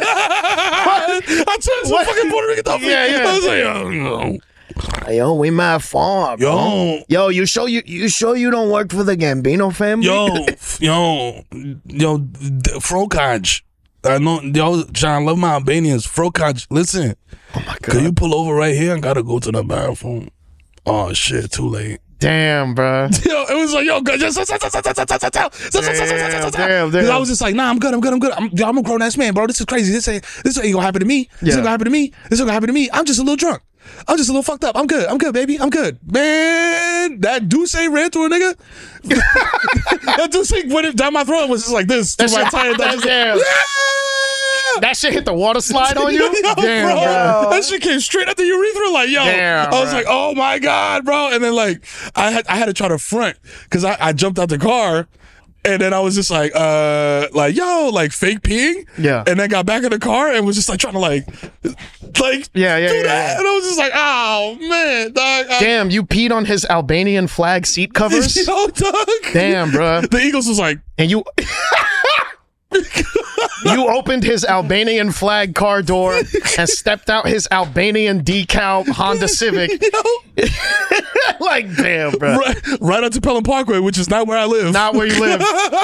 some fucking Puerto Rican stuff. Yeah, yeah. I was like, yo, Yo, we mad farm. Yo, you sure you don't work for the Gambino family? Frokaj. I know, yo, John, I love my Albanians. Frokaj, listen. Oh my god. Can you pull over right here? I gotta go to the bathroom. Oh shit, too late. Damn, bro. Yo, it was like, yo, just Damn. I was just like, nah, I'm good. I'm a grown ass man, bro. This is crazy. This ain't gonna happen to me. This ain't gonna happen to me. This ain't gonna happen to me. I'm just a little drunk. I'm just a little fucked up. I'm good, baby. I'm good. Man, that Duce ran through a nigga. That Duce went it down my throat and was just like this. That through my shit- entire that- just damn. like, That shit hit the water slide on you? Yo, Damn, bro. That shit came straight at the urethra. Like, yo, Damn, I was bro. like, oh my God, bro. And then like, I had to try to front because I jumped out the car. And then I was just like, yo, like fake peeing. Yeah. And then got back in the car and was just like trying to like Yeah, do yeah, that. yeah. And I was just like, oh man, dog. Damn, you peed on his Albanian flag seat covers? Yo, dog. Damn, bro. The Eagles was like, And you you opened his Albanian flag car door and stepped out his Albanian decal Honda Civic. yo, Like, damn, bro. right onto Pelham Parkway, which is not where I live. Not where you live.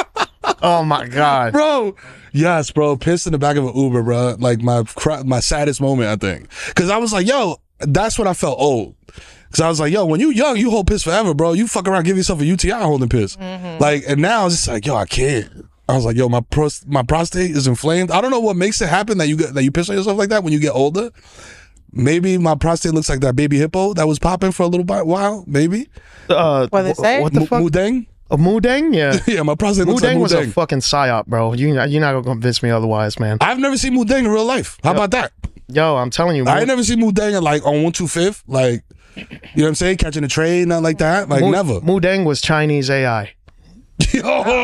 Oh my god. Bro, yes, bro. Pissed in the back of an Uber, bro. Like my saddest moment, I think. Because I was like, yo, that's when I felt old. Because I was like, yo, when you young, you hold piss forever, bro. You fuck around, give yourself a UTI holding piss. Like, and now I was just like, yo, I can't. I was like, yo, my prostate is inflamed. I don't know what makes it happen that you piss on yourself like that when you get older. Maybe my prostate looks like that baby hippo that was popping for a little while. Maybe. What they say? What the fuck? Mudeng? A Mudeng? Yeah. Yeah, my prostate looks like Mudeng was a Mudeng. fucking psyop, bro. You're not gonna convince me otherwise, man. I've never seen Mudeng in real life. How about that? Yo, I'm telling you, I ain't never seen Mudeng like on 125th. Like, you know what I'm saying? Catching a train, nothing like that. Like, never. Mudeng was Chinese AI. Yo.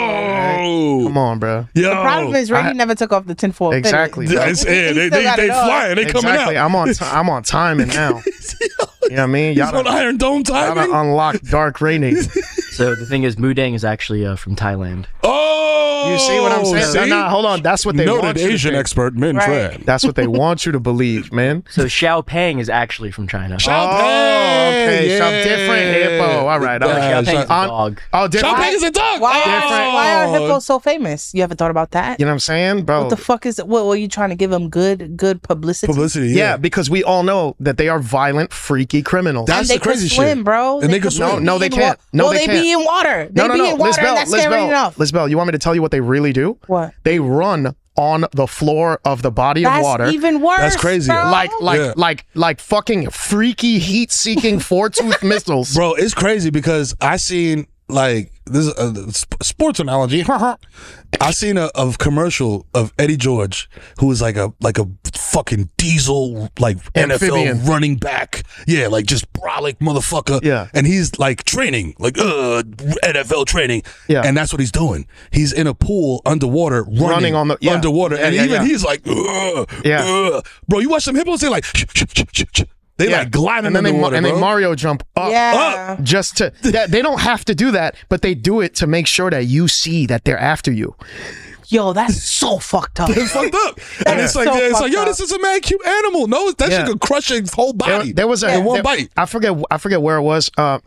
Come on, bro. Yo. The problem is, Ray never took off the tinfoil. fitted. Exactly, bro. They He still got they it on. flying. They coming Exactly. out. I'm on timing now. You know what I mean? He's on Iron Dome Y'all timing. done unlocked dark rating. So the thing is, Mudang is actually from Thailand. Oh, You see what I'm saying? see? Nah, hold on. That's what they want Noted you to Asian think. expert, Min Right. Fred. That's what they want you to believe, man. So Xiao Pang is actually from China. Okay. Some yeah. different hippo. All right. All Yeah, right. Xiao Pang is a On- dog. Oh, different. Xiao Pang is a dog. Why are hippos so famous? You ever thought about that? You know what I'm saying, bro? What the fuck is it? What were you trying to give them good publicity? Publicity. Yeah, because we all know that they are violent, freaky criminals. That's And they the crazy could swim, shit. bro. And they could be swim. No, they in can't. wa- No, well, they they be can't. in water. They be in water, and that's scary enough. Lisbel, you want me to tell you what they really do? What? They run on the floor of the body of That's water. even worse. That's crazy. Bro. Like fucking freaky heat-seeking four-tooth missiles. Bro, it's crazy because I seen like this is a sports analogy. I seen a commercial of Eddie George, who is like a fucking diesel like Amphibian. NFL running back. Yeah, like just brolic motherfucker. Yeah. and he's like training, like NFL training. Yeah. and that's what he's doing. He's in a pool underwater, running on the- yeah. underwater, Yeah, and yeah, even yeah. he's like, Yeah. bro. You watch some hippos, they like, they like gliding and then underwater, they bro. Mario jump up. Yeah. Just to they don't have to do that, but they do it to make sure that you see that they're after you. Yo, that's so fucked up. It's fucked up. And it's like, so it's like, fucked yo, up. this is a mad cute animal. No, that Yeah. shit could crush his whole body. There was a in one there- bite. I forget where it was.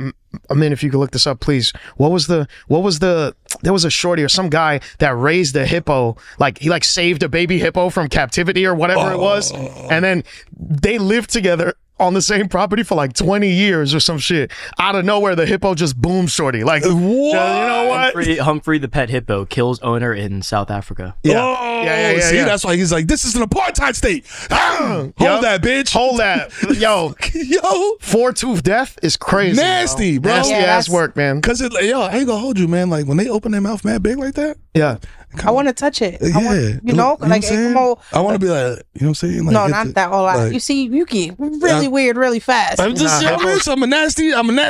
I mean, if you could look this up, please. What was the? There was a shorty or some guy that raised a hippo. Like he saved a baby hippo from captivity or whatever it was, and then they lived together on the same property for like 20 years or some shit. Out of nowhere, the hippo just boomed shorty. Like, What? you know what? Humphrey the pet hippo kills owner in South Africa. Yeah. Oh, Yeah. see, that's why he's like, this is an apartheid state. Hold that, bitch. Hold that. Yo, Yo. 4-tooth death is crazy. Nasty, bro. Nasty Yeah, ass that's- work, man. Cause it, yo, I ain't gonna hold you, man. Like when they open their mouth mad big like that, Yeah. I want to touch it. I want, yeah. you know, what I'm like saying? como, I want to be like, you know what I'm saying? Like, no, hit not the- that whole lot. like- You see, you get really weird, really fast. I'm just serious. I'm a nasty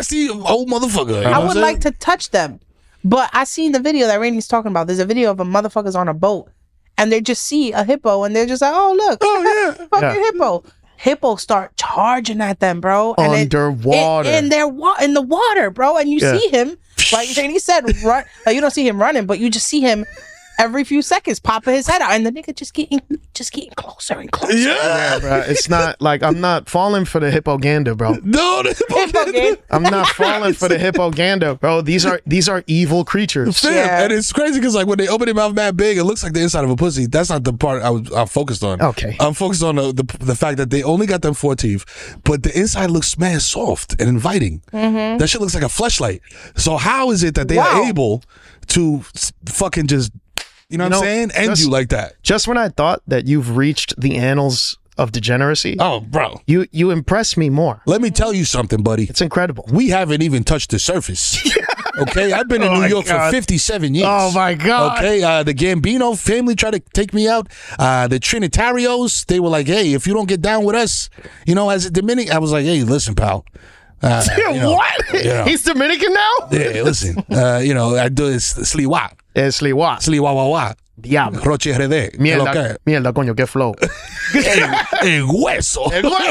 old motherfucker. You know I what would I'm like to touch them, but I seen the video that Rainey's talking about. There's a video of a motherfuckers on a boat, and they just see a hippo, and they're just like, "Oh look, Oh, yeah. fucking hippo." Hippos start charging at them, bro. And Underwater. in the water, bro. And you Yeah. see him, like Rainey said, run. Like, you don't see him running, but you just see him every few seconds popping his head out, and the nigga just getting closer and closer. Yeah. Bro, it's not like I'm not falling for the hippoganda, bro. No, Hippo gang. I'm not falling for the hippoganda, bro. These are evil creatures. Fam, Yeah. and it's crazy because like when they open their mouth mad big, it looks like the inside of a pussy. That's not the part I'm focused on. Okay. I'm focused on the fact that they only got them 4 teeth, but the inside looks mad soft and inviting. That shit looks like a fleshlight. So how is it that they are Wow. able to fucking just, you know what I'm saying, end just- you like that? Just when I thought that you've reached the annals of degeneracy, Oh, bro. you impress me more. Let me tell you something, buddy. It's incredible. We haven't even touched the surface. Okay, I've been in Oh New my York God. for 57 years. Oh my God. Okay, the Gambino family tried to take me out. The Trinitarios, they were like, "Hey, if you don't get down with us, you know, as a Dominican," I was like, "Hey, listen, pal." You know, What? you know. He's Dominican now? Yeah, listen. You know, I do this sliwa, Es liwa. sliwa. Diablo. Roche RD. ¿Qué lo que? Mierda, coño, qué flow. El hueso.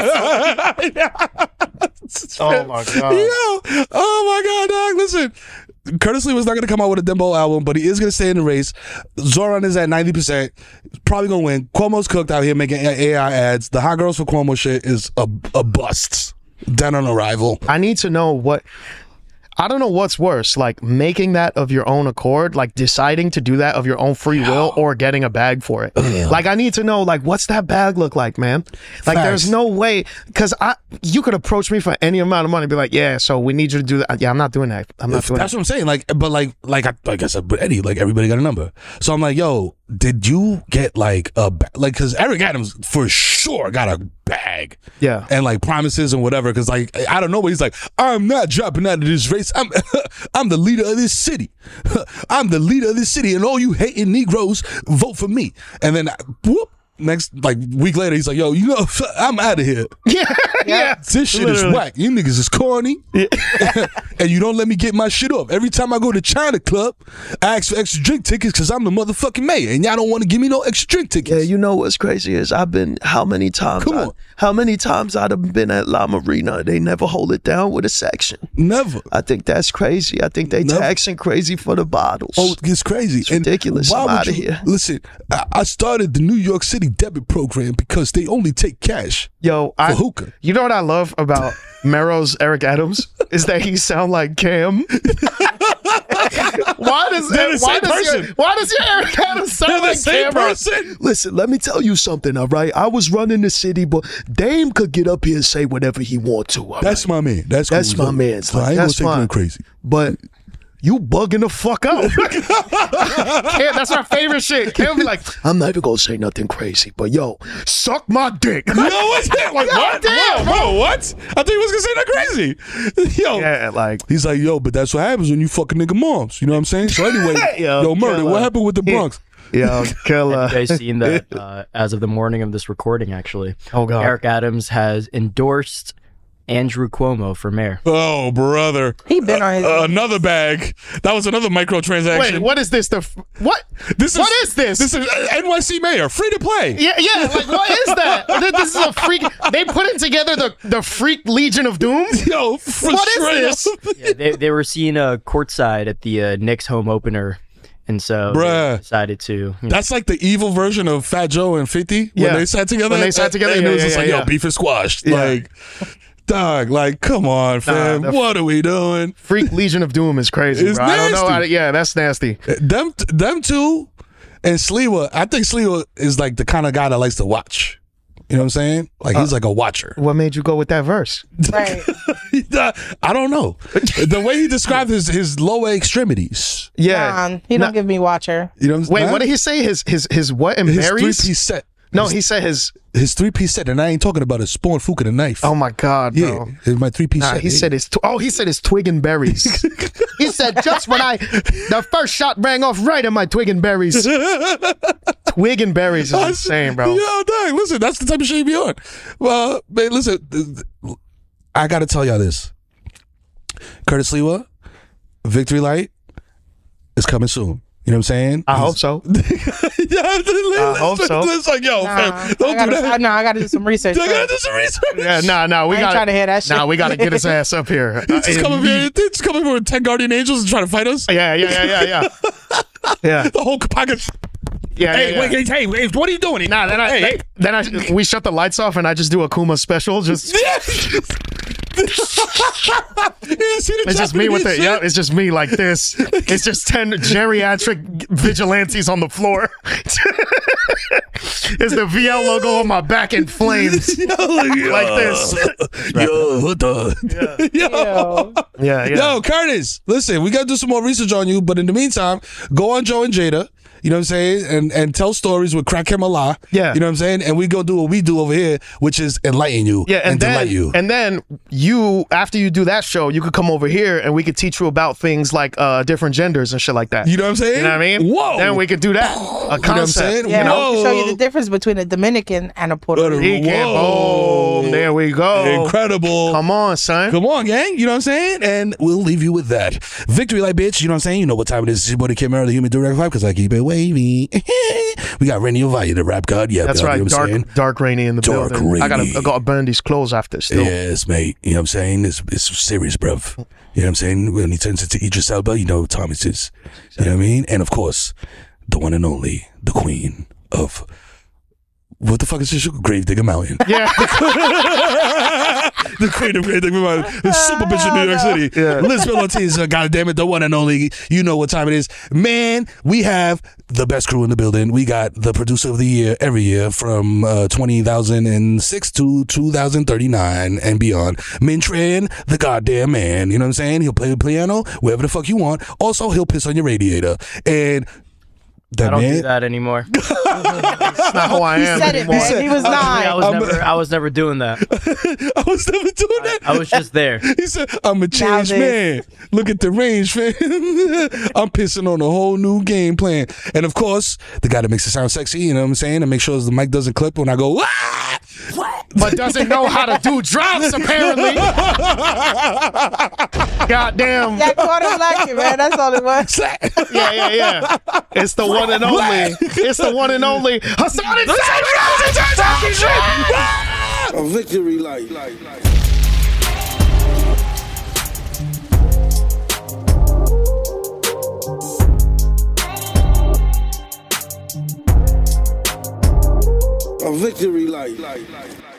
Oh my God. Yo, oh my God, dog. Listen, Curtis Lee was not going to come out with a Dembo album, but he is going to stay in the race. Zoran is at 90%. Probably going to win. Cuomo's cooked out here making AI ads. The Hot Girls for Cuomo shit is a bust. Dead on arrival. I need to know what. I don't know what's worse, like making that of your own accord, like deciding to do that of your own free will, or getting a bag for it. Like, I need to know, like, what's that bag look like, man? Like, there's Facts. no way, because you could approach me for any amount of money and be like, yeah, so we need you to do that. Yeah, I'm not doing that. I'm not doing That's that. what I'm saying. Like, but like I said, but Eddie, like everybody got a number. So I'm like, yo, did you get like because Eric Adams for sure got a bag. Yeah. And like promises and whatever. Cause like, I don't know, but he's like, I'm not dropping out of this race. I'm the leader of this city. I'm the leader of this city. And all you hating Negroes, vote for me. And then whoop. Next, like week later, he's like, "Yo, you know, I'm out of here. Yeah. This shit is whack. You niggas is corny, and you don't let me get my shit off. Every time I go to China Club, I ask for extra drink tickets because I'm the motherfucking mayor, and y'all don't want to give me no extra drink tickets. Yeah, you know what's crazy is how many times I'd have been at La Marina. They never hold it down with a section. Never. I think that's crazy. I think they Never. taxing crazy for the bottles. Oh, it's crazy. It's ridiculous. I'm outta here. Listen, I started the New York City debit program because they only take cash. Yo, For hookah. You know what I love about Mero's Eric Adams is that he sound like Cam. Why does your Eric Adams sound They're the like same Cam? bro? person. Listen, let me tell you something, all right? I was running the city, but Dame could get up here and say whatever he want to. All That's right? my man. That's my man. So I ain't That's gonna say fine. going crazy. But you bugging the fuck out. Cam, that's our favorite shit. Cam be like, I'm not even gonna say nothing crazy, but yo, suck my dick. No, what's that? Like, what? damn, Whoa, what? I think he was gonna say that crazy. Yo. yeah, like, He's like, yo, but that's what happens when you fucking nigga moms. You know what I'm saying? So anyway, yo, Murder, killer. what happened with the Bronx? yo, killer. You guys seen that as of the morning of this recording, actually. Oh, God. Eric Adams has endorsed Andrew Cuomo for mayor. Oh, brother. He been on his. Another bag. That was another microtransaction. Wait, what is this? What is this? This is NYC mayor. Free to play. Yeah, like, what is that? This is a freak. They putting together the freak Legion of Doom? Yo, What is this? Yeah, they were seen courtside at the Knicks home opener And so Bruh. they decided to. You know, That's like the evil version of Fat Joe and 50 when Yeah. they sat together. When they sat together, and yeah, it was yeah, just like, yeah. yo, beef is squashed. Yeah. Like, dog, like, come on, fam. the- What are we doing? Freak Legion of Doom is crazy, It's bro. I don't know nasty. how to, yeah, that's nasty. Them two and Sliwa, I think Sliwa is like the kind of guy that likes to watch. You know what I'm saying? Like, he's like a watcher. What made you go with that verse? Right. I don't know. The way he described his lower extremities. Yeah. He don't give me watcher. You know what I'm Wait, saying? what did he say? His what? And His berries? 3-piece set. No, he said his. His 3-piece set, and I ain't talking about a spoon, fork, and a knife. Oh my God, yeah, bro. it's my 3-piece Nah, set. he said his. He said his twig and berries. He said just when the first shot rang off right in my twig and berries. Twig and berries is insane, bro. Yo, dog, listen, that's the type of shit you be on. Well, man, listen, I gotta tell y'all this. Curtis Sliwa, Victory Light is coming soon. You know what I'm saying? I hope so. I hope so. It's like, yo, fam, don't do that. I gotta do some research. I gotta do some research. Yeah, nah, we I ain't got trying to hear that shit. Nah, we gotta get his ass up here. Just come over here. Just come over with 10 guardian angels and try to fight us. Yeah. Yeah. The whole pocket. Yeah. Hey, yeah. wait, what are you doing? Nah, then we shut the lights off and I just do a Kuma special. Just it's just me with it. Yeah, it's just me like this. It's just 10 geriatric vigilantes on the floor. It's the VL logo on my back in flames, like this. Yo, what the? Yo. Yeah. Yo, Curtis, listen, we gotta do some more research on you, but in the meantime, go on Joe and Jada. You know what I'm saying? And tell stories with Crackhead Allah. Yeah. You know what I'm saying? And we go do what we do over here, which is enlighten you. Yeah, and delight you. And then you, after you do that show, you could come over here and we could teach you about things like different genders and shit like that. You know what I'm saying? You know what I mean? Whoa. Then we could do that. A You know what I'm concept. saying? Yeah, Whoa. I can show you the difference between a Dominican and a Puerto Rican. Whoa. Boom. There we go. Incredible. Come on, son. Come on, gang. You know what I'm saying? And we'll leave you with that. Victory Light, bitch. You know what I'm saying? You know what time it is. It's your boy, the Kid Mero, the Human Direct Vibe, because I keep it wavy. We got Rainy Ovaya, the rap god. Yeah, That's God, right. you know what I'm saying? Dark Rainy in the Dark building. I Rainy. gotta burn these clothes after still. Yes, mate. You know what I'm saying? It's serious, bruv. You know what I'm saying? When he turns into Idris Elba, you know what time it is. You know what I mean? And of course, the one and only, the queen of... What the fuck is this? Gravedigger Mountain. Yeah. The queen of Gravedigger Mountain. The super bitch in New York City. Yeah. Elizabeth Ortiz, goddammit, the one and only. You know what time it is. Man, we have the best crew in the building. We got the producer of the year every year from 2006 to 2039 and beyond. Mintran, the goddamn man. You know what I'm saying? He'll play the piano wherever the fuck you want. Also, he'll piss on your radiator. And that I don't man, do that anymore. That's not who I am Said it, anymore. man. He was 9. I was never doing that. I was never doing that. I was just there. He said, I'm a changed Now man. Look at the range, fam. I'm pissing on a whole new game plan. And of course, the guy that makes it sound sexy, you know what I'm saying? And make sure the mic doesn't clip when I go, ah! But doesn't know how to do drops, apparently. Goddamn. Yeah, I caught him like it, man. That's all it was. Yeah. It's the one and only. It's the one and only Hassan Insane. A victory light. A victory light.